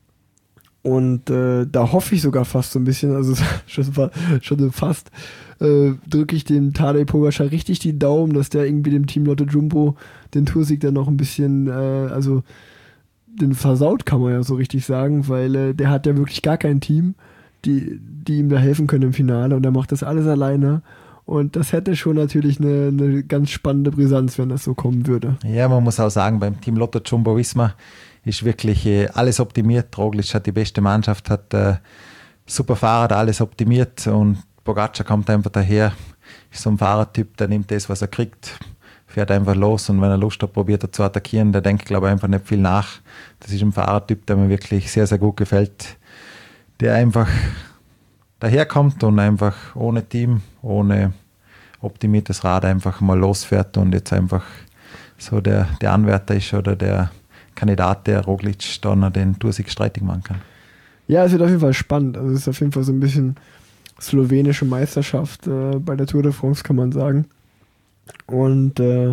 und äh, da hoffe ich sogar fast so ein bisschen, also schon, schon so fast, äh, drücke ich dem Tadej Pogačar richtig die Daumen, dass der irgendwie dem Team Lotto Jumbo den Toursieg dann noch ein bisschen, äh, also den versaut, kann man ja so richtig sagen, weil äh, der hat ja wirklich gar kein Team, die, die ihm da helfen können im Finale und er macht das alles alleine und das hätte schon natürlich eine, eine ganz spannende Brisanz, wenn das so kommen würde.
Ja, man muss auch sagen, beim Team Lotto Jumbo Visma ist wirklich äh, alles optimiert. Roglič hat die beste Mannschaft, hat äh, super Fahrer, alles optimiert und Pogačar kommt einfach daher, ist so ein Fahrertyp, der nimmt das, was er kriegt, fährt einfach los und wenn er Lust hat, probiert er zu attackieren. Der denkt, glaube ich, einfach nicht viel nach. Das ist ein Fahrertyp, der mir wirklich sehr, sehr gut gefällt, der einfach daherkommt und einfach ohne Team, ohne optimiertes Rad einfach mal losfährt und jetzt einfach so der, der Anwärter ist oder der Kandidat, der Roglič dann den Toursieg streitig machen kann.
Ja, es wird auf jeden Fall spannend. Also es ist auf jeden Fall so ein bisschen slowenische Meisterschaft äh, bei der Tour de France, kann man sagen. Und äh,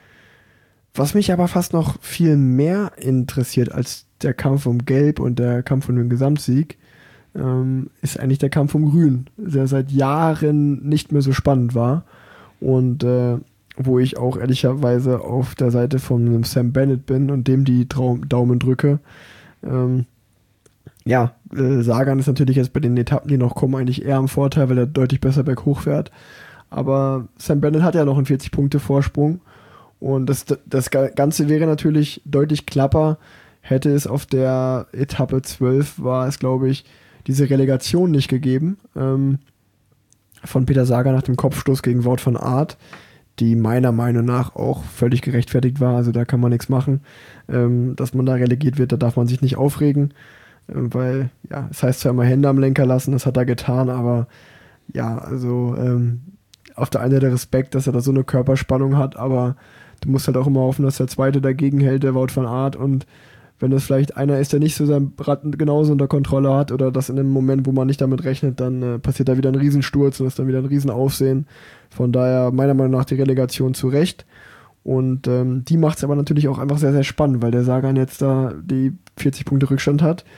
was mich aber fast noch viel mehr interessiert als der Kampf um Gelb und der Kampf um den Gesamtsieg, ähm, ist eigentlich der Kampf um Grün, der seit Jahren nicht mehr so spannend war und äh, wo ich auch ehrlicherweise auf der Seite von Sam Bennett bin und dem die Traum- Daumen drücke. Ähm, ja, äh, Sagan ist natürlich jetzt bei den Etappen, die noch kommen, eigentlich eher am Vorteil, weil er deutlich besser berghoch fährt. Aber Sam Bennett hat ja noch einen vierzig-Punkte-Vorsprung und das, das Ganze wäre natürlich deutlich klapper, hätte es auf der Etappe zwölf, war es glaube ich, diese Relegation nicht gegeben ähm, von Peter Sagan nach dem Kopfstoß gegen Wout van Aert, die meiner Meinung nach auch völlig gerechtfertigt war, also da kann man nichts machen, ähm, dass man da relegiert wird, da darf man sich nicht aufregen, äh, weil, ja, es heißt zwar immer Hände am Lenker lassen, das hat er getan, aber ja, also ähm, auf der einen Seite Respekt, dass er da so eine Körperspannung hat, aber du musst halt auch immer hoffen, dass der Zweite dagegen hält, der Wout van Aert, und wenn das vielleicht einer ist, der nicht so sein Rad genauso unter Kontrolle hat oder das in einem Moment, wo man nicht damit rechnet, dann äh, passiert da wieder ein Riesensturz und ist dann wieder ein Riesenaufsehen. Von daher meiner Meinung nach die Relegation zu Recht. Und ähm, die macht es aber natürlich auch einfach sehr, sehr spannend, weil der Sagan jetzt da die vierzig Punkte Rückstand hat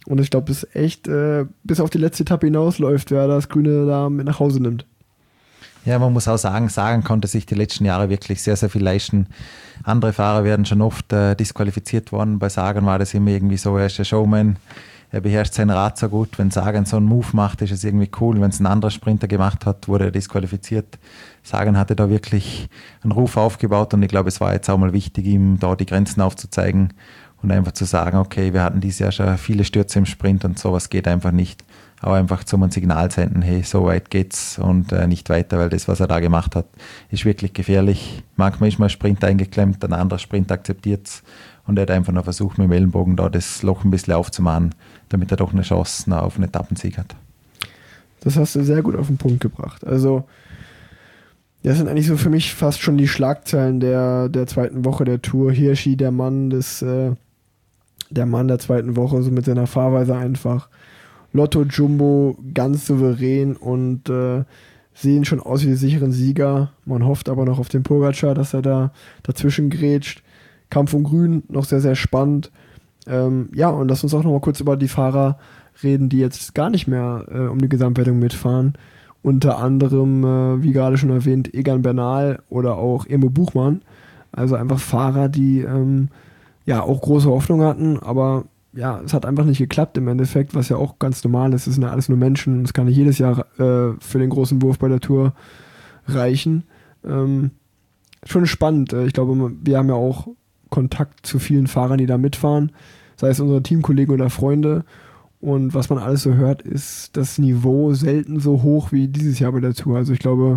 Und ich glaube, es echt äh, bis auf die letzte Etappe hinausläuft, wer das Grüne da mit nach Hause nimmt.
Ja, man muss auch sagen, Sagan konnte sich die letzten Jahre wirklich sehr, sehr viel leisten. Andere Fahrer werden schon oft äh, disqualifiziert worden. Bei Sagan war das immer irgendwie so, er ist der Showman, er beherrscht sein Rad so gut. Wenn Sagan so einen Move macht, ist es irgendwie cool. Wenn es ein anderer Sprinter gemacht hat, wurde er disqualifiziert. Sagan hatte da wirklich einen Ruf aufgebaut und ich glaube, es war jetzt auch mal wichtig, ihm da die Grenzen aufzuzeigen und einfach zu sagen, okay, wir hatten dieses Jahr schon viele Stürze im Sprint und sowas geht einfach nicht. Aber einfach zum ein Signal senden, hey, so weit geht's und äh, nicht weiter, weil das, was er da gemacht hat, ist wirklich gefährlich. Manchmal ist mal ein Sprint eingeklemmt, ein anderer Sprint akzeptiert es und er hat einfach noch versucht, mit dem Ellenbogen da das Loch ein bisschen aufzumachen, damit er doch eine Chance noch auf einen Etappensieg hat.
Das hast du sehr gut auf den Punkt gebracht. Also, das sind eigentlich so für mich fast schon die Schlagzeilen der, der zweiten Woche der Tour. Hirschi, der Mann des, äh, der Mann der zweiten Woche, so mit seiner Fahrweise einfach. Lotto Jumbo ganz souverän und äh, sehen schon aus wie die sicheren Sieger. Man hofft aber noch auf den Pogacar, dass er da dazwischen grätscht. Kampf um Grün, noch sehr, sehr spannend. Ähm, ja, und lass uns auch noch mal kurz über die Fahrer reden, die jetzt gar nicht mehr äh, um die Gesamtwertung mitfahren. Unter anderem, äh, wie gerade schon erwähnt, Egan Bernal oder auch Emo Buchmann. Also einfach Fahrer, die ähm, ja auch große Hoffnung hatten, aber ja, es hat einfach nicht geklappt im Endeffekt, was ja auch ganz normal ist. Es sind ja alles nur Menschen. Es kann nicht jedes Jahr äh, für den großen Wurf bei der Tour reichen. Ähm, schon spannend. Ich glaube, wir haben ja auch Kontakt zu vielen Fahrern, die da mitfahren, sei es unsere Teamkollegen oder Freunde. Und was man alles so hört, ist das Niveau selten so hoch wie dieses Jahr bei der Tour. Also ich glaube,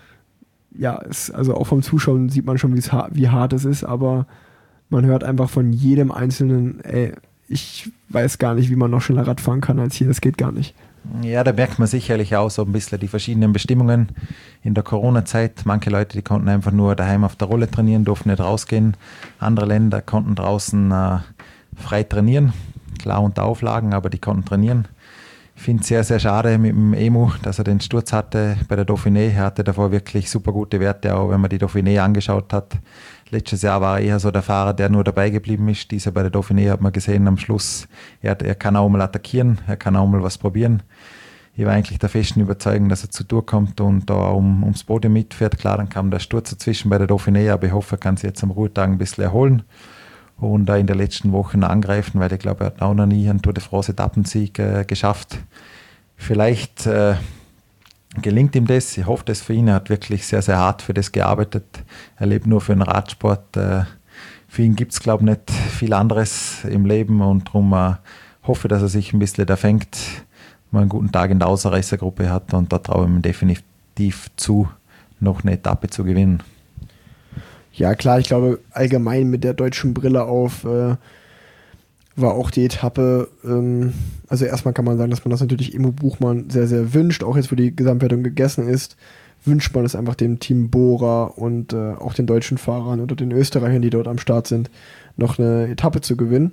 ja, es, also auch vom Zuschauen sieht man schon, wie, es, wie hart es ist, aber man hört einfach von jedem Einzelnen, ey, ich weiß gar nicht, wie man noch schneller Rad fahren kann als hier, das geht gar nicht.
Ja, da merkt man sicherlich auch so ein bisschen die verschiedenen Bestimmungen in der Corona-Zeit. Manche Leute, die konnten einfach nur daheim auf der Rolle trainieren, durften nicht rausgehen. Andere Länder konnten draußen äh, frei trainieren, klar unter Auflagen, aber die konnten trainieren. Ich finde es sehr, sehr schade mit dem Emu, dass er den Sturz hatte bei der Dauphiné. Er hatte davor wirklich super gute Werte, auch wenn man die Dauphiné angeschaut hat. Letztes Jahr war er eher so der Fahrer, der nur dabei geblieben ist. Dieser bei der Dauphiné hat man gesehen am Schluss, er, er kann auch mal attackieren, er kann auch mal was probieren. Ich war eigentlich der festen Überzeugung, dass er zur Tour kommt und da um, ums Podium mitfährt. Klar, dann kam der Sturz dazwischen bei der Dauphiné, aber ich hoffe, er kann sich jetzt am Ruhetag ein bisschen erholen und da in den letzten Wochen angreifen, weil ich glaube, er hat auch noch nie einen Tour de France Etappensieg äh, geschafft. Vielleicht äh, gelingt ihm das. Ich hoffe das für ihn. Er hat wirklich sehr, sehr hart für das gearbeitet. Er lebt nur für den Radsport. Äh, für ihn gibt es, glaube ich, nicht viel anderes im Leben und darum äh, hoffe, dass er sich ein bisschen da fängt, mal einen guten Tag in der Außerreißergruppe hat und da traue ich ihm definitiv zu, noch eine Etappe zu gewinnen.
Ja klar, ich glaube allgemein mit der deutschen Brille auf äh, war auch die Etappe, ähm, also erstmal kann man sagen, dass man das natürlich Emo Buchmann sehr, sehr wünscht, auch jetzt wo die Gesamtwertung gegessen ist, wünscht man es einfach dem Team Bora und äh, auch den deutschen Fahrern oder den Österreichern, die dort am Start sind, noch eine Etappe zu gewinnen.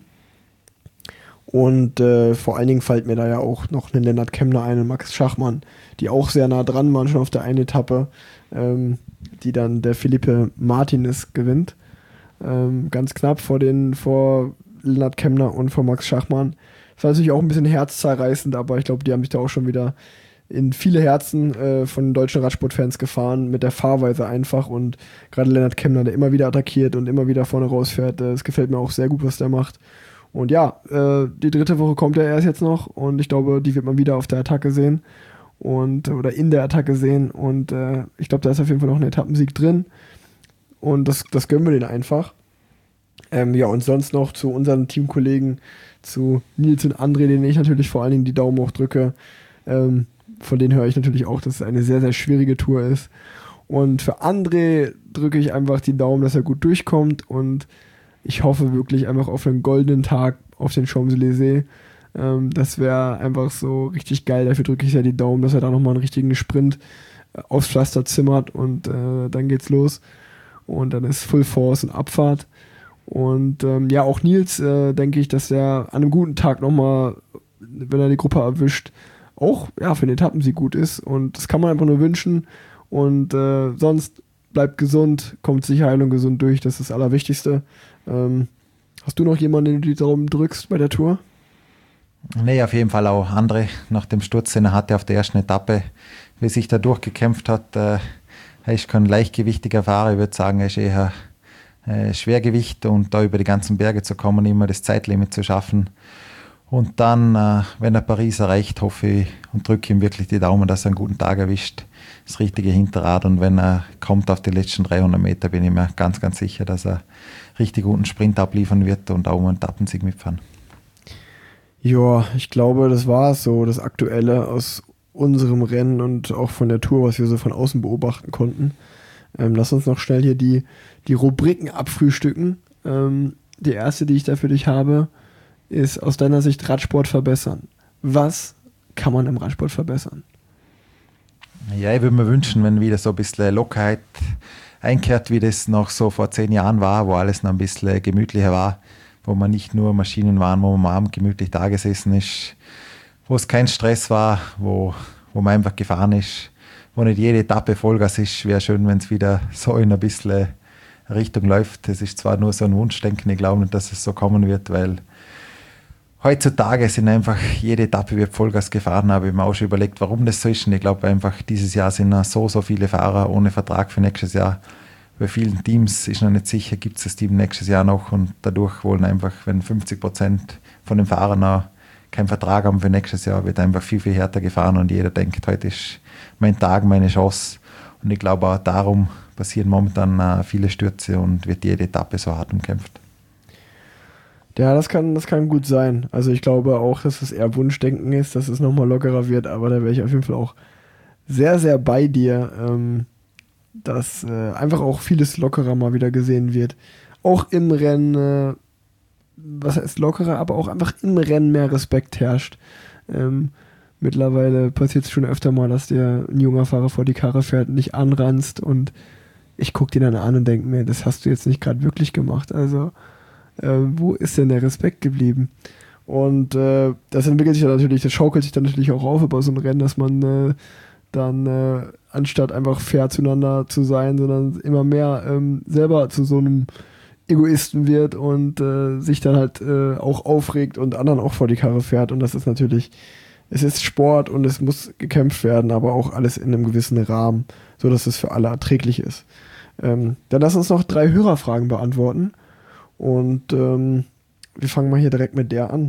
Und äh, vor allen Dingen fällt mir da ja auch noch ein Lennart Kemner ein und Max Schachmann, die auch sehr nah dran waren schon auf der einen Etappe, ähm, die dann der Felipe Martinez gewinnt. Ähm, ganz knapp vor den vor Lennart Kemner und vor Max Schachmann. Das war natürlich auch ein bisschen herzzerreißend, aber ich glaube, die haben sich da auch schon wieder in viele Herzen äh, von deutschen Radsportfans gefahren, mit der Fahrweise einfach und gerade Lennart Kemner, der immer wieder attackiert und immer wieder vorne rausfährt, das gefällt mir auch sehr gut, was der macht. Und ja, äh, die dritte Woche kommt ja erst jetzt noch und ich glaube, die wird man wieder auf der Attacke sehen und oder in der Attacke sehen und äh, ich glaube, da ist auf jeden Fall noch ein Etappensieg drin und das, das gönnen wir denen einfach. Ähm, ja, und sonst noch zu unseren Teamkollegen, zu Nils und André, denen ich natürlich vor allen Dingen die Daumen hoch drücke. Ähm, von denen höre ich natürlich auch, dass es eine sehr, sehr schwierige Tour ist. Und für André drücke ich einfach die Daumen, dass er gut durchkommt und ich hoffe wirklich einfach auf einen goldenen Tag auf den Champs-Élysées. Ähm, das wäre einfach so richtig geil. Dafür drücke ich ja die Daumen, dass er da nochmal einen richtigen Sprint äh, aufs Pflaster zimmert und äh, dann geht's los. Und dann ist Full Force und Abfahrt. Und ähm, ja, auch Nils, äh, denke ich, dass er an einem guten Tag nochmal, wenn er die Gruppe erwischt, auch ja, für den Etappensieg gut ist. Und das kann man einfach nur wünschen. Und äh, sonst bleibt gesund, kommt sicher heil und gesund durch, das ist das Allerwichtigste. Ähm, hast du noch jemanden, den du die Daumen drückst bei der Tour?
Nee, auf jeden Fall auch andere. Nach dem Sturz, den er hatte auf der ersten Etappe, wie sich da durchgekämpft hat, äh, er ist kein leichtgewichtiger Fahrer. Ich würde sagen, er ist eher äh, Schwergewicht und da über die ganzen Berge zu kommen, immer das Zeitlimit zu schaffen. Und dann, äh, wenn er Paris erreicht, hoffe ich und drücke ihm wirklich die Daumen, dass er einen guten Tag erwischt. Das richtige Hinterrad. Und wenn er kommt auf die letzten dreihundert Meter, bin ich mir ganz, ganz sicher, dass er richtig guten Sprint abliefern wird und auch um einen Etappensieg mitfahren.
Ja, ich glaube, das war es so, das Aktuelle aus unserem Rennen und auch von der Tour, was wir so von außen beobachten konnten. Ähm, lass uns noch schnell hier die, die Rubriken abfrühstücken. Ähm, die erste, die ich da für dich habe, ist aus deiner Sicht Radsport verbessern. Was kann man im Radsport verbessern?
Ja, ich würde mir wünschen, wenn wieder so ein bisschen Lockerheit einkehrt, wie das noch so vor zehn Jahren war, wo alles noch ein bisschen gemütlicher war, wo man nicht nur Maschinen waren, wo man am Abend gemütlich da gesessen ist, wo es kein Stress war, wo, wo man einfach gefahren ist, wo nicht jede Etappe Vollgas ist. Wäre schön, wenn es wieder so in ein bisschen Richtung läuft. Das ist zwar nur so ein Wunschdenken, ich glaube nicht, dass es so kommen wird, weil heutzutage sind einfach, jede Etappe wird Vollgas gefahren, aber ich habe mir auch schon überlegt, warum das so ist. Und ich glaube einfach, dieses Jahr sind noch so, so viele Fahrer ohne Vertrag für nächstes Jahr. Bei vielen Teams ist noch nicht sicher, gibt es das Team nächstes Jahr noch und dadurch wollen einfach, wenn fünfzig Prozent von den Fahrern noch keinen Vertrag haben für nächstes Jahr, wird einfach viel, viel härter gefahren und jeder denkt, heute ist mein Tag, meine Chance. Und ich glaube auch darum passieren momentan uh, viele Stürze und wird jede Etappe so hart umkämpft.
Ja, das kann, das kann gut sein. Also ich glaube auch, dass es eher Wunschdenken ist, dass es nochmal lockerer wird, aber da wäre ich auf jeden Fall auch sehr, sehr bei dir, ähm, dass äh, einfach auch vieles lockerer mal wieder gesehen wird. Auch im Rennen, äh, was heißt lockerer, aber auch einfach im Rennen mehr Respekt herrscht. Ähm, mittlerweile passiert es schon öfter mal, dass dir ein junger Fahrer vor die Karre fährt und dich anranzt und ich gucke den dann an und denke mir, das hast du jetzt nicht gerade wirklich gemacht. Also äh, wo ist denn der Respekt geblieben? Und äh, das entwickelt sich dann natürlich, das schaukelt sich dann natürlich auch auf über so ein Rennen, dass man äh, dann äh, anstatt einfach fair zueinander zu sein, sondern immer mehr ähm, selber zu so einem Egoisten wird und äh, sich dann halt äh, auch aufregt und anderen auch vor die Karre fährt. Und das ist natürlich, es ist Sport und es muss gekämpft werden, aber auch alles in einem gewissen Rahmen, sodass es für alle erträglich ist. Ähm, dann lass uns noch drei Hörerfragen beantworten. Und ähm, wir fangen mal hier direkt mit der an.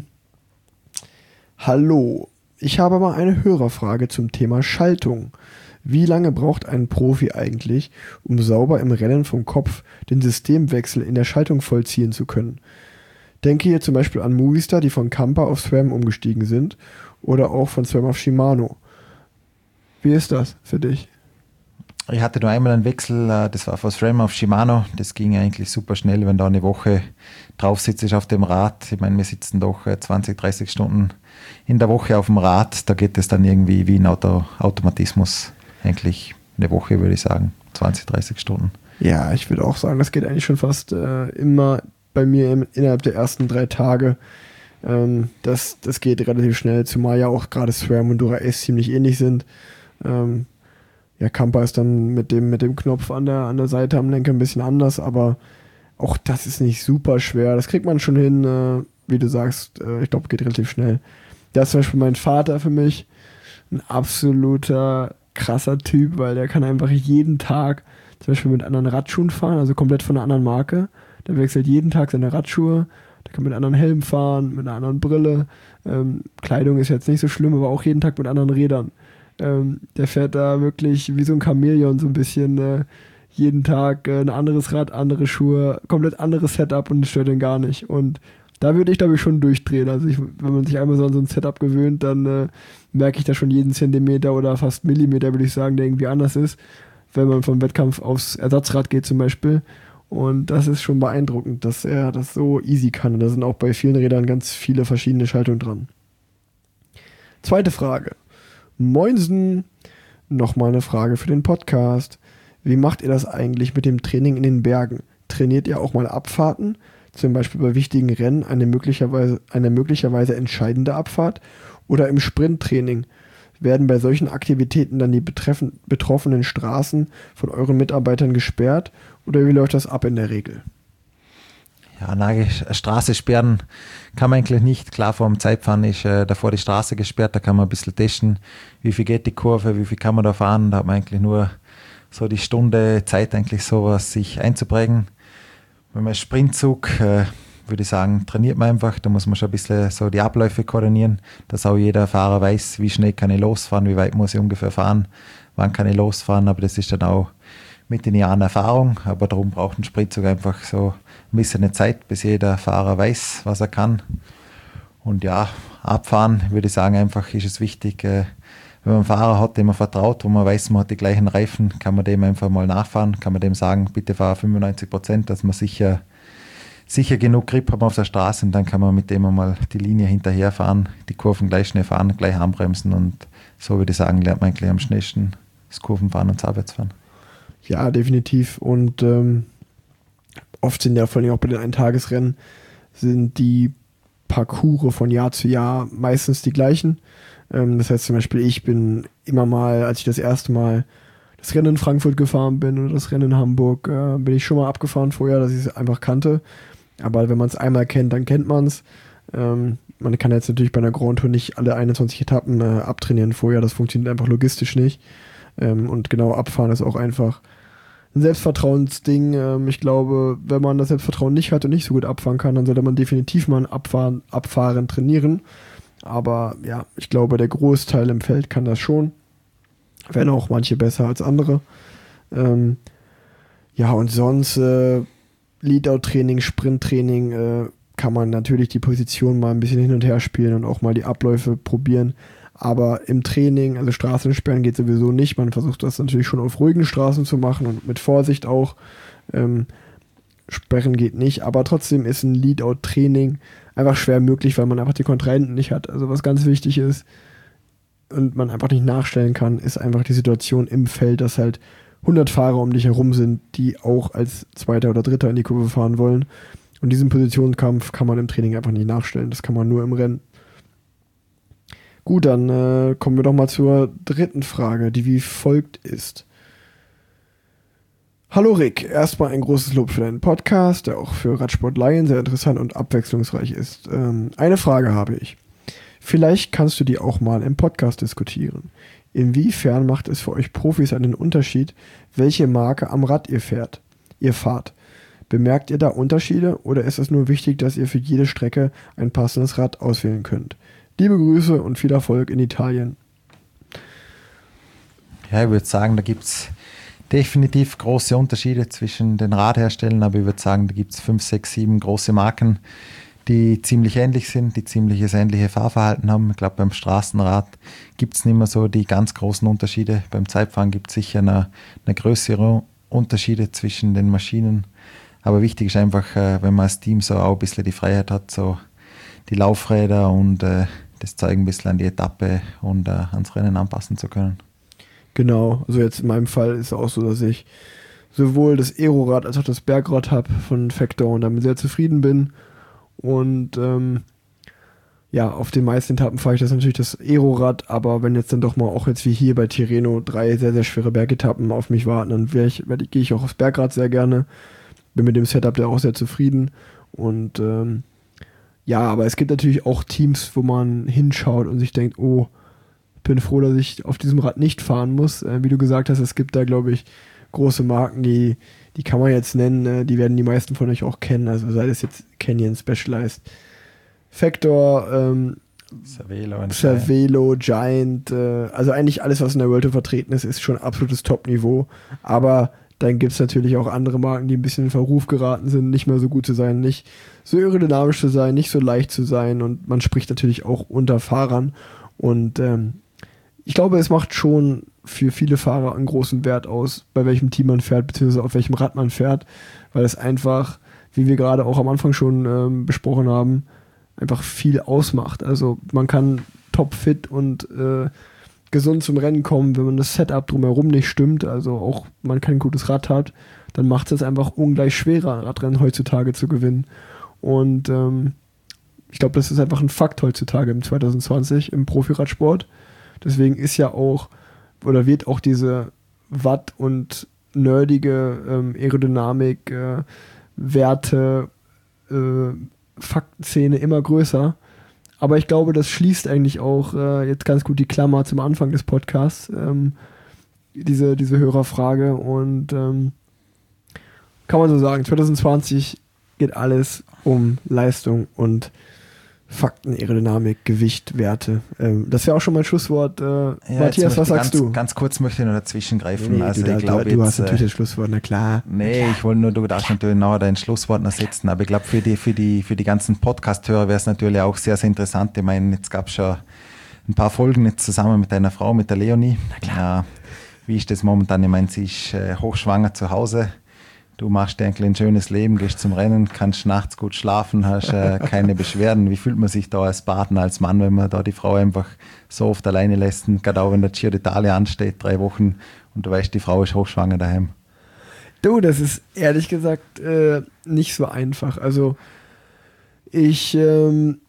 Hallo, ich habe mal eine Hörerfrage zum Thema Schaltung. Wie lange braucht ein Profi eigentlich, um sauber im Rennen vom Kopf den Systemwechsel in der Schaltung vollziehen zu können? Denke hier zum Beispiel an Movistar, die von Kampa auf SRAM umgestiegen sind, oder auch von SRAM auf Shimano. Wie ist das für dich?
Ich hatte nur einmal einen Wechsel, das war von SRAM auf Shimano. Das ging eigentlich super schnell, wenn da eine Woche drauf sitzt auf dem Rad. Ich meine, wir sitzen doch zwanzig, dreißig Stunden in der Woche auf dem Rad. Da geht es dann irgendwie wie ein Auto, Automatismus. Eigentlich eine Woche, würde ich sagen. zwanzig, dreißig Stunden.
Ja, ich würde auch sagen, das geht eigentlich schon fast äh, immer bei mir im, innerhalb der ersten drei Tage. Ähm, das, das geht relativ schnell, zumal ja auch gerade SRAM und Dura-Ace ziemlich ähnlich sind. Ähm, Ja, Kampa ist dann mit dem, mit dem Knopf an der, an der Seite am Lenker ein bisschen anders, aber auch das ist nicht super schwer. Das kriegt man schon hin, äh, wie du sagst, äh, ich glaube, geht relativ schnell. Da ist zum Beispiel mein Vater für mich ein absoluter krasser Typ, weil der kann einfach jeden Tag zum Beispiel mit anderen Radschuhen fahren, also komplett von einer anderen Marke. Der wechselt jeden Tag seine Radschuhe, der kann mit einem anderen Helm fahren, mit einer anderen Brille. Ähm, Kleidung ist jetzt nicht so schlimm, aber auch jeden Tag mit anderen Rädern. Ähm, der fährt da wirklich wie so ein Chamäleon so ein bisschen äh, jeden Tag äh, ein anderes Rad, andere Schuhe, komplett anderes Setup und das stört ihn gar nicht. Und da würde ich, glaube ich, schon durchdrehen. Also ich, wenn man sich einmal so an so ein Setup gewöhnt, dann äh, merke ich da schon jeden Zentimeter oder fast Millimeter, würde ich sagen, der irgendwie anders ist, wenn man vom Wettkampf aufs Ersatzrad geht zum Beispiel. Und das ist schon beeindruckend, dass er das so easy kann. Und da sind auch bei vielen Rädern ganz viele verschiedene Schaltungen dran. Zweite Frage. Moinsen, nochmal eine Frage für den Podcast. Wie macht ihr das eigentlich mit dem Training in den Bergen? Trainiert ihr auch mal Abfahrten? Zum Beispiel bei wichtigen Rennen eine möglicherweise, eine möglicherweise entscheidende Abfahrt? Oder im Sprinttraining? Werden bei solchen Aktivitäten dann die betreffen, betroffenen Straßen von euren Mitarbeitern gesperrt? Oder wie läuft das ab in der Regel?
Ja, nein, Straße sperren kann man eigentlich nicht. Klar, vor dem Zeitfahren ist äh, davor die Straße gesperrt, da kann man ein bisschen testen, wie viel geht die Kurve, wie viel kann man da fahren. Da hat man eigentlich nur so die Stunde Zeit, eigentlich sowas sich einzuprägen. Wenn man Sprintzug, äh, würde ich sagen, trainiert man einfach. Da muss man schon ein bisschen so die Abläufe koordinieren, dass auch jeder Fahrer weiß, wie schnell kann ich losfahren, wie weit muss ich ungefähr fahren, wann kann ich losfahren. Aber das ist dann auch mit den Jahren Erfahrung. Aber darum braucht ein Sprintzug einfach so ein bisschen eine Zeit, bis jeder Fahrer weiß, was er kann. Und ja, abfahren, würde ich sagen, einfach ist es wichtig, äh, wenn man einen Fahrer hat, dem man vertraut, wo man weiß, man hat die gleichen Reifen, kann man dem einfach mal nachfahren, kann man dem sagen, bitte fahr fünfundneunzig Prozent, dass man sicher, sicher genug Grip hat auf der Straße, und dann kann man mit dem mal die Linie hinterherfahren, die Kurven gleich schnell fahren, gleich anbremsen, und so würde ich sagen, lernt man eigentlich am schnellsten das Kurvenfahren und das Abwärtsfahren.
Ja, definitiv. Und ähm, oft sind ja vor allem auch bei den Eintagesrennen sind die Parcours von Jahr zu Jahr meistens die gleichen. Ähm, das heißt zum Beispiel, ich bin immer mal, als ich das erste Mal das Rennen in Frankfurt gefahren bin oder das Rennen in Hamburg, äh, bin ich schon mal abgefahren vorher, dass ich es einfach kannte. Aber wenn man es einmal kennt, dann kennt man es. Ähm, man kann jetzt natürlich bei einer Grand Tour nicht alle einundzwanzig Etappen äh, abtrainieren vorher, das funktioniert einfach logistisch nicht. Ähm, und genau, abfahren ist auch einfach ein Selbstvertrauensding. Ähm, ich glaube, wenn man das Selbstvertrauen nicht hat und nicht so gut abfahren kann, dann sollte man definitiv mal ein Abfahren, Abfahren trainieren. Aber ja, ich glaube, der Großteil im Feld kann das schon. Wenn auch manche besser als andere. Ähm, ja, und sonst äh, Leadout-Training, Sprint-Training äh, kann man natürlich die Position mal ein bisschen hin und her spielen und auch mal die Abläufe probieren. Aber im Training, also Straßensperren geht sowieso nicht. Man versucht das natürlich schon auf ruhigen Straßen zu machen und mit Vorsicht auch. Ähm, Sperren geht nicht, aber trotzdem ist ein Leadout-Training einfach schwer möglich, weil man einfach die Kontrahenten nicht hat. Also was ganz wichtig ist und man einfach nicht nachstellen kann, ist einfach die Situation im Feld, dass halt hundert Fahrer um dich herum sind, die auch als Zweiter oder Dritter in die Kurve fahren wollen. Und diesen Positionskampf kann man im Training einfach nicht nachstellen. Das kann man nur im Rennen. Gut, dann äh, kommen wir doch mal zur dritten Frage, die wie folgt ist. Hallo Rick, erstmal ein großes Lob für deinen Podcast, der auch für Radsport Laien sehr interessant und abwechslungsreich ist. Ähm, eine Frage habe ich. Vielleicht kannst du die auch mal im Podcast diskutieren. Inwiefern macht es für euch Profis einen Unterschied, welche Marke am Rad ihr fährt, ihr fahrt? Bemerkt ihr da Unterschiede oder ist es nur wichtig, dass ihr für jede Strecke ein passendes Rad auswählen könnt? Liebe Grüße und viel Erfolg in Italien.
Ja, ich würde sagen, da gibt es definitiv große Unterschiede zwischen den Radherstellern, aber ich würde sagen, da gibt es fünf, sechs, sieben große Marken, die ziemlich ähnlich sind, die ziemliches ähnliche Fahrverhalten haben. Ich glaube, beim Straßenrad gibt es nicht mehr so die ganz großen Unterschiede. Beim Zeitfahren gibt es sicher eine, eine größere Unterschiede zwischen den Maschinen. Aber wichtig ist einfach, wenn man als Team so auch ein bisschen die Freiheit hat, so die Laufräder und äh, das Zeug ein bisschen an die Etappe und äh, ans Rennen anpassen zu können.
Genau, also jetzt in meinem Fall ist es auch so, dass ich sowohl das Aerorad als auch das Bergrad habe von Factor und damit sehr zufrieden bin. Und ähm, ja, auf den meisten Etappen fahre ich das natürlich das Aerorad, aber wenn jetzt dann doch mal auch jetzt wie hier bei Tirreno drei sehr, sehr schwere Bergetappen auf mich warten, dann ich, gehe ich auch aufs Bergrad sehr gerne. Bin mit dem Setup da auch sehr zufrieden. Und ähm, ja, aber es gibt natürlich auch Teams, wo man hinschaut und sich denkt, oh, bin froh, dass ich auf diesem Rad nicht fahren muss. Äh, wie du gesagt hast, es gibt da, glaube ich, große Marken, die, die kann man jetzt nennen, äh, die werden die meisten von euch auch kennen, also sei das jetzt Canyon, Specialized, Factor, ähm,
Cervelo, und
Cervelo, Giant, äh, also eigentlich alles, was in der World Tour vertreten ist, ist schon absolutes Top-Niveau, aber dann gibt es natürlich auch andere Marken, die ein bisschen in Verruf geraten sind, nicht mehr so gut zu sein, nicht so aerodynamisch zu sein, nicht so leicht zu sein, und man spricht natürlich auch unter Fahrern, und ähm, ich glaube, es macht schon für viele Fahrer einen großen Wert aus, bei welchem Team man fährt, beziehungsweise auf welchem Rad man fährt, weil es einfach, wie wir gerade auch am Anfang schon ähm, besprochen haben, einfach viel ausmacht. Also man kann topfit und äh, gesund zum Rennen kommen, wenn man das Setup drumherum nicht stimmt, also auch man kein gutes Rad hat, dann macht es einfach ungleich schwerer, ein Radrennen heutzutage zu gewinnen. Und ähm, ich glaube, das ist einfach ein Fakt heutzutage im zwanzig zwanzig im Profiradsport. Deswegen ist ja auch, oder wird auch diese Watt- und nerdige ähm, Aerodynamik, äh, Werte äh, Faktenszene immer größer. Aber ich glaube, das schließt eigentlich auch äh, jetzt ganz gut die Klammer zum Anfang des Podcasts, ähm, diese, diese Hörerfrage. Und ähm, kann man so sagen, zwanzig zwanzig geht alles um Leistung und Fakten, Aerodynamik, Gewicht, Werte. Ähm, das wäre auch schon mein Schlusswort. Äh,
ja,
Matthias, was sagst
ganz,
du?
Ganz kurz möchte ich noch dazwischen greifen.
Nee,
also
du,
ich
du,
glaube
du, du
jetzt,
hast natürlich das Schlusswort, na klar.
Nee, ich wollte nur, du darfst natürlich nachher dein Schlusswort noch setzen, aber ich glaube, für die, für die, für die ganzen Podcast-Hörer wäre es natürlich auch sehr, sehr interessant. Ich meine, jetzt gab es schon ein paar Folgen jetzt zusammen mit deiner Frau, mit der Leonie. Na klar. Äh, wie ist das momentan? Ich meine, sie ist äh, hochschwanger zu Hause. Du machst dir eigentlich ein schönes Leben, gehst zum Rennen, kannst nachts gut schlafen, hast äh, keine Beschwerden. Wie fühlt man sich da als Partner, als Mann, wenn man da die Frau einfach so oft alleine lässt? Gerade auch wenn der Giro d'Italia ansteht, drei Wochen, und du weißt, die Frau ist hochschwanger daheim.
Du, das ist ehrlich gesagt äh, nicht so einfach. Also ich, ähm,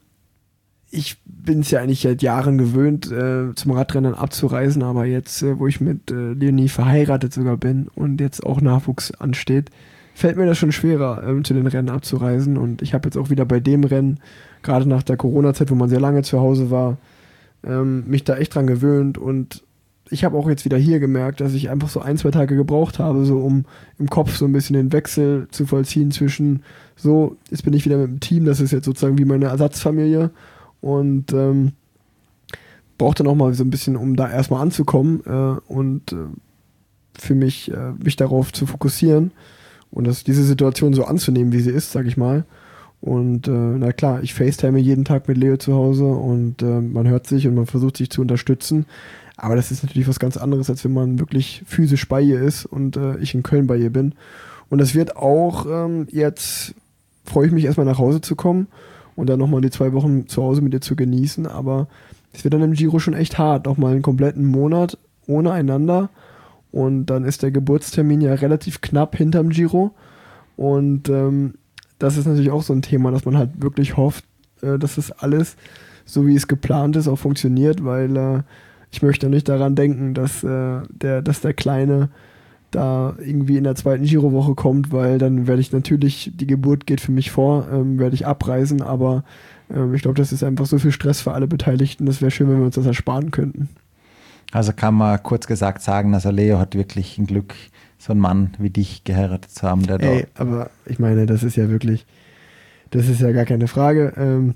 ich bin es ja eigentlich seit Jahren gewöhnt, äh, zum Radrennen abzureisen, aber jetzt, äh, wo ich mit äh, Leonie verheiratet sogar bin und jetzt auch Nachwuchs ansteht, fällt mir das schon schwerer, ähm, zu den Rennen abzureisen. Und ich habe jetzt auch wieder bei dem Rennen, gerade nach der Corona-Zeit, wo man sehr lange zu Hause war, ähm, mich da echt dran gewöhnt. Und ich habe auch jetzt wieder hier gemerkt, dass ich einfach so ein, zwei Tage gebraucht habe, so um im Kopf so ein bisschen den Wechsel zu vollziehen zwischen so, jetzt bin ich wieder mit dem Team, das ist jetzt sozusagen wie meine Ersatzfamilie, und ähm, brauchte noch mal so ein bisschen, um da erstmal anzukommen äh, und äh, für mich, äh, mich darauf zu fokussieren und das, diese Situation so anzunehmen, wie sie ist, sag ich mal. Und äh, na klar, ich FaceTime jeden Tag mit Leo zu Hause und äh, man hört sich und man versucht sich zu unterstützen. Aber das ist natürlich was ganz anderes, als wenn man wirklich physisch bei ihr ist und äh, ich in Köln bei ihr bin. Und das wird auch ähm, jetzt, freue ich mich erstmal nach Hause zu kommen und dann nochmal die zwei Wochen zu Hause mit ihr zu genießen. Aber es wird dann im Giro schon echt hart, nochmal einen kompletten Monat ohne einander. Und dann ist der Geburtstermin ja relativ knapp hinterm Giro. Und ähm, das ist natürlich auch so ein Thema, dass man halt wirklich hofft, äh, dass das alles, so wie es geplant ist, auch funktioniert, weil äh, ich möchte nicht daran denken, dass, äh, der, dass der Kleine da irgendwie in der zweiten Girowoche kommt, weil dann werde ich natürlich, die Geburt geht für mich vor, ähm, werde ich abreisen, aber ähm, ich glaube, das ist einfach so viel Stress für alle Beteiligten, das wäre schön, wenn wir uns das ersparen könnten.
Also kann man kurz gesagt sagen, also Leo hat wirklich ein Glück, so einen Mann wie dich geheiratet zu haben, der
Ey, da... aber ich meine, das ist ja wirklich, das ist ja gar keine Frage. Ähm,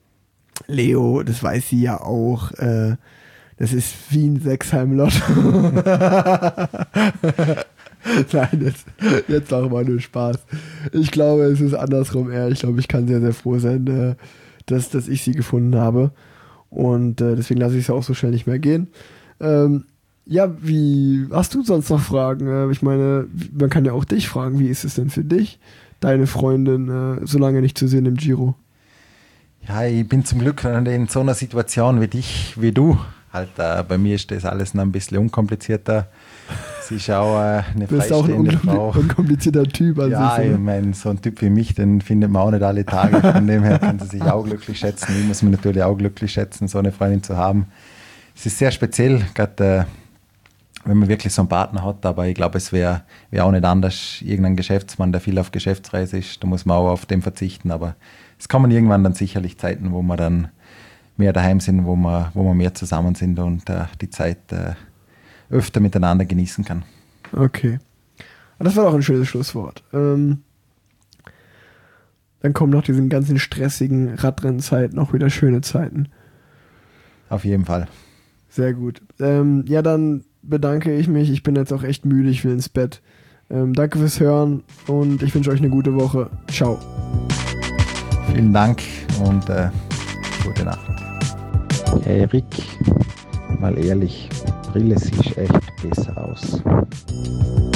Leo, das weiß sie ja auch, äh, das ist wie ein Sechsheim-Lotto. Nein, jetzt, jetzt auch mal nur Spaß. Ich glaube, es ist andersrum eher. Ich glaube, ich kann sehr, sehr froh sein, äh, dass, dass ich sie gefunden habe. Und äh, deswegen lasse ich es auch so schnell nicht mehr gehen. Ähm, ja, wie, hast du sonst noch Fragen? Äh, ich meine, man kann ja auch dich fragen, wie ist es denn für dich, deine Freundin äh, so lange nicht zu sehen im Giro?
Ja, ich bin zum Glück in so einer Situation wie dich, wie du. Halt, äh, bei mir ist das alles noch ein bisschen unkomplizierter. Sie ist auch äh, eine
du bist auch ein
freistehende Frau.
Unkomplizierter Typ. Also
ja,
so,
ich meine, so ein Typ wie mich, den findet man auch nicht alle Tage. Von dem her kann sie sich auch glücklich schätzen. Ich muss mich natürlich auch glücklich schätzen, so eine Freundin zu haben. Es ist sehr speziell, gerade äh, wenn man wirklich so einen Partner hat. Aber ich glaube, es wäre wär auch nicht anders. Irgendein Geschäftsmann, der viel auf Geschäftsreise ist, da muss man auch auf den verzichten. Aber es kommen irgendwann dann sicherlich Zeiten, wo man dann mehr daheim sind, wo wir, wo wir mehr zusammen sind und äh, die Zeit äh, öfter miteinander genießen kann.
Okay. Das war doch ein schönes Schlusswort. Ähm, dann kommen nach diesen ganzen stressigen Radrennzeiten auch wieder schöne Zeiten.
Auf jeden Fall.
Sehr gut. Ähm, ja, dann bedanke ich mich. Ich bin jetzt auch echt müde, ich will ins Bett. Ähm, danke fürs Hören und ich wünsche euch eine gute Woche. Ciao.
Vielen Dank und äh, gute Nacht. Erik, mal ehrlich, Brille sieht echt besser aus.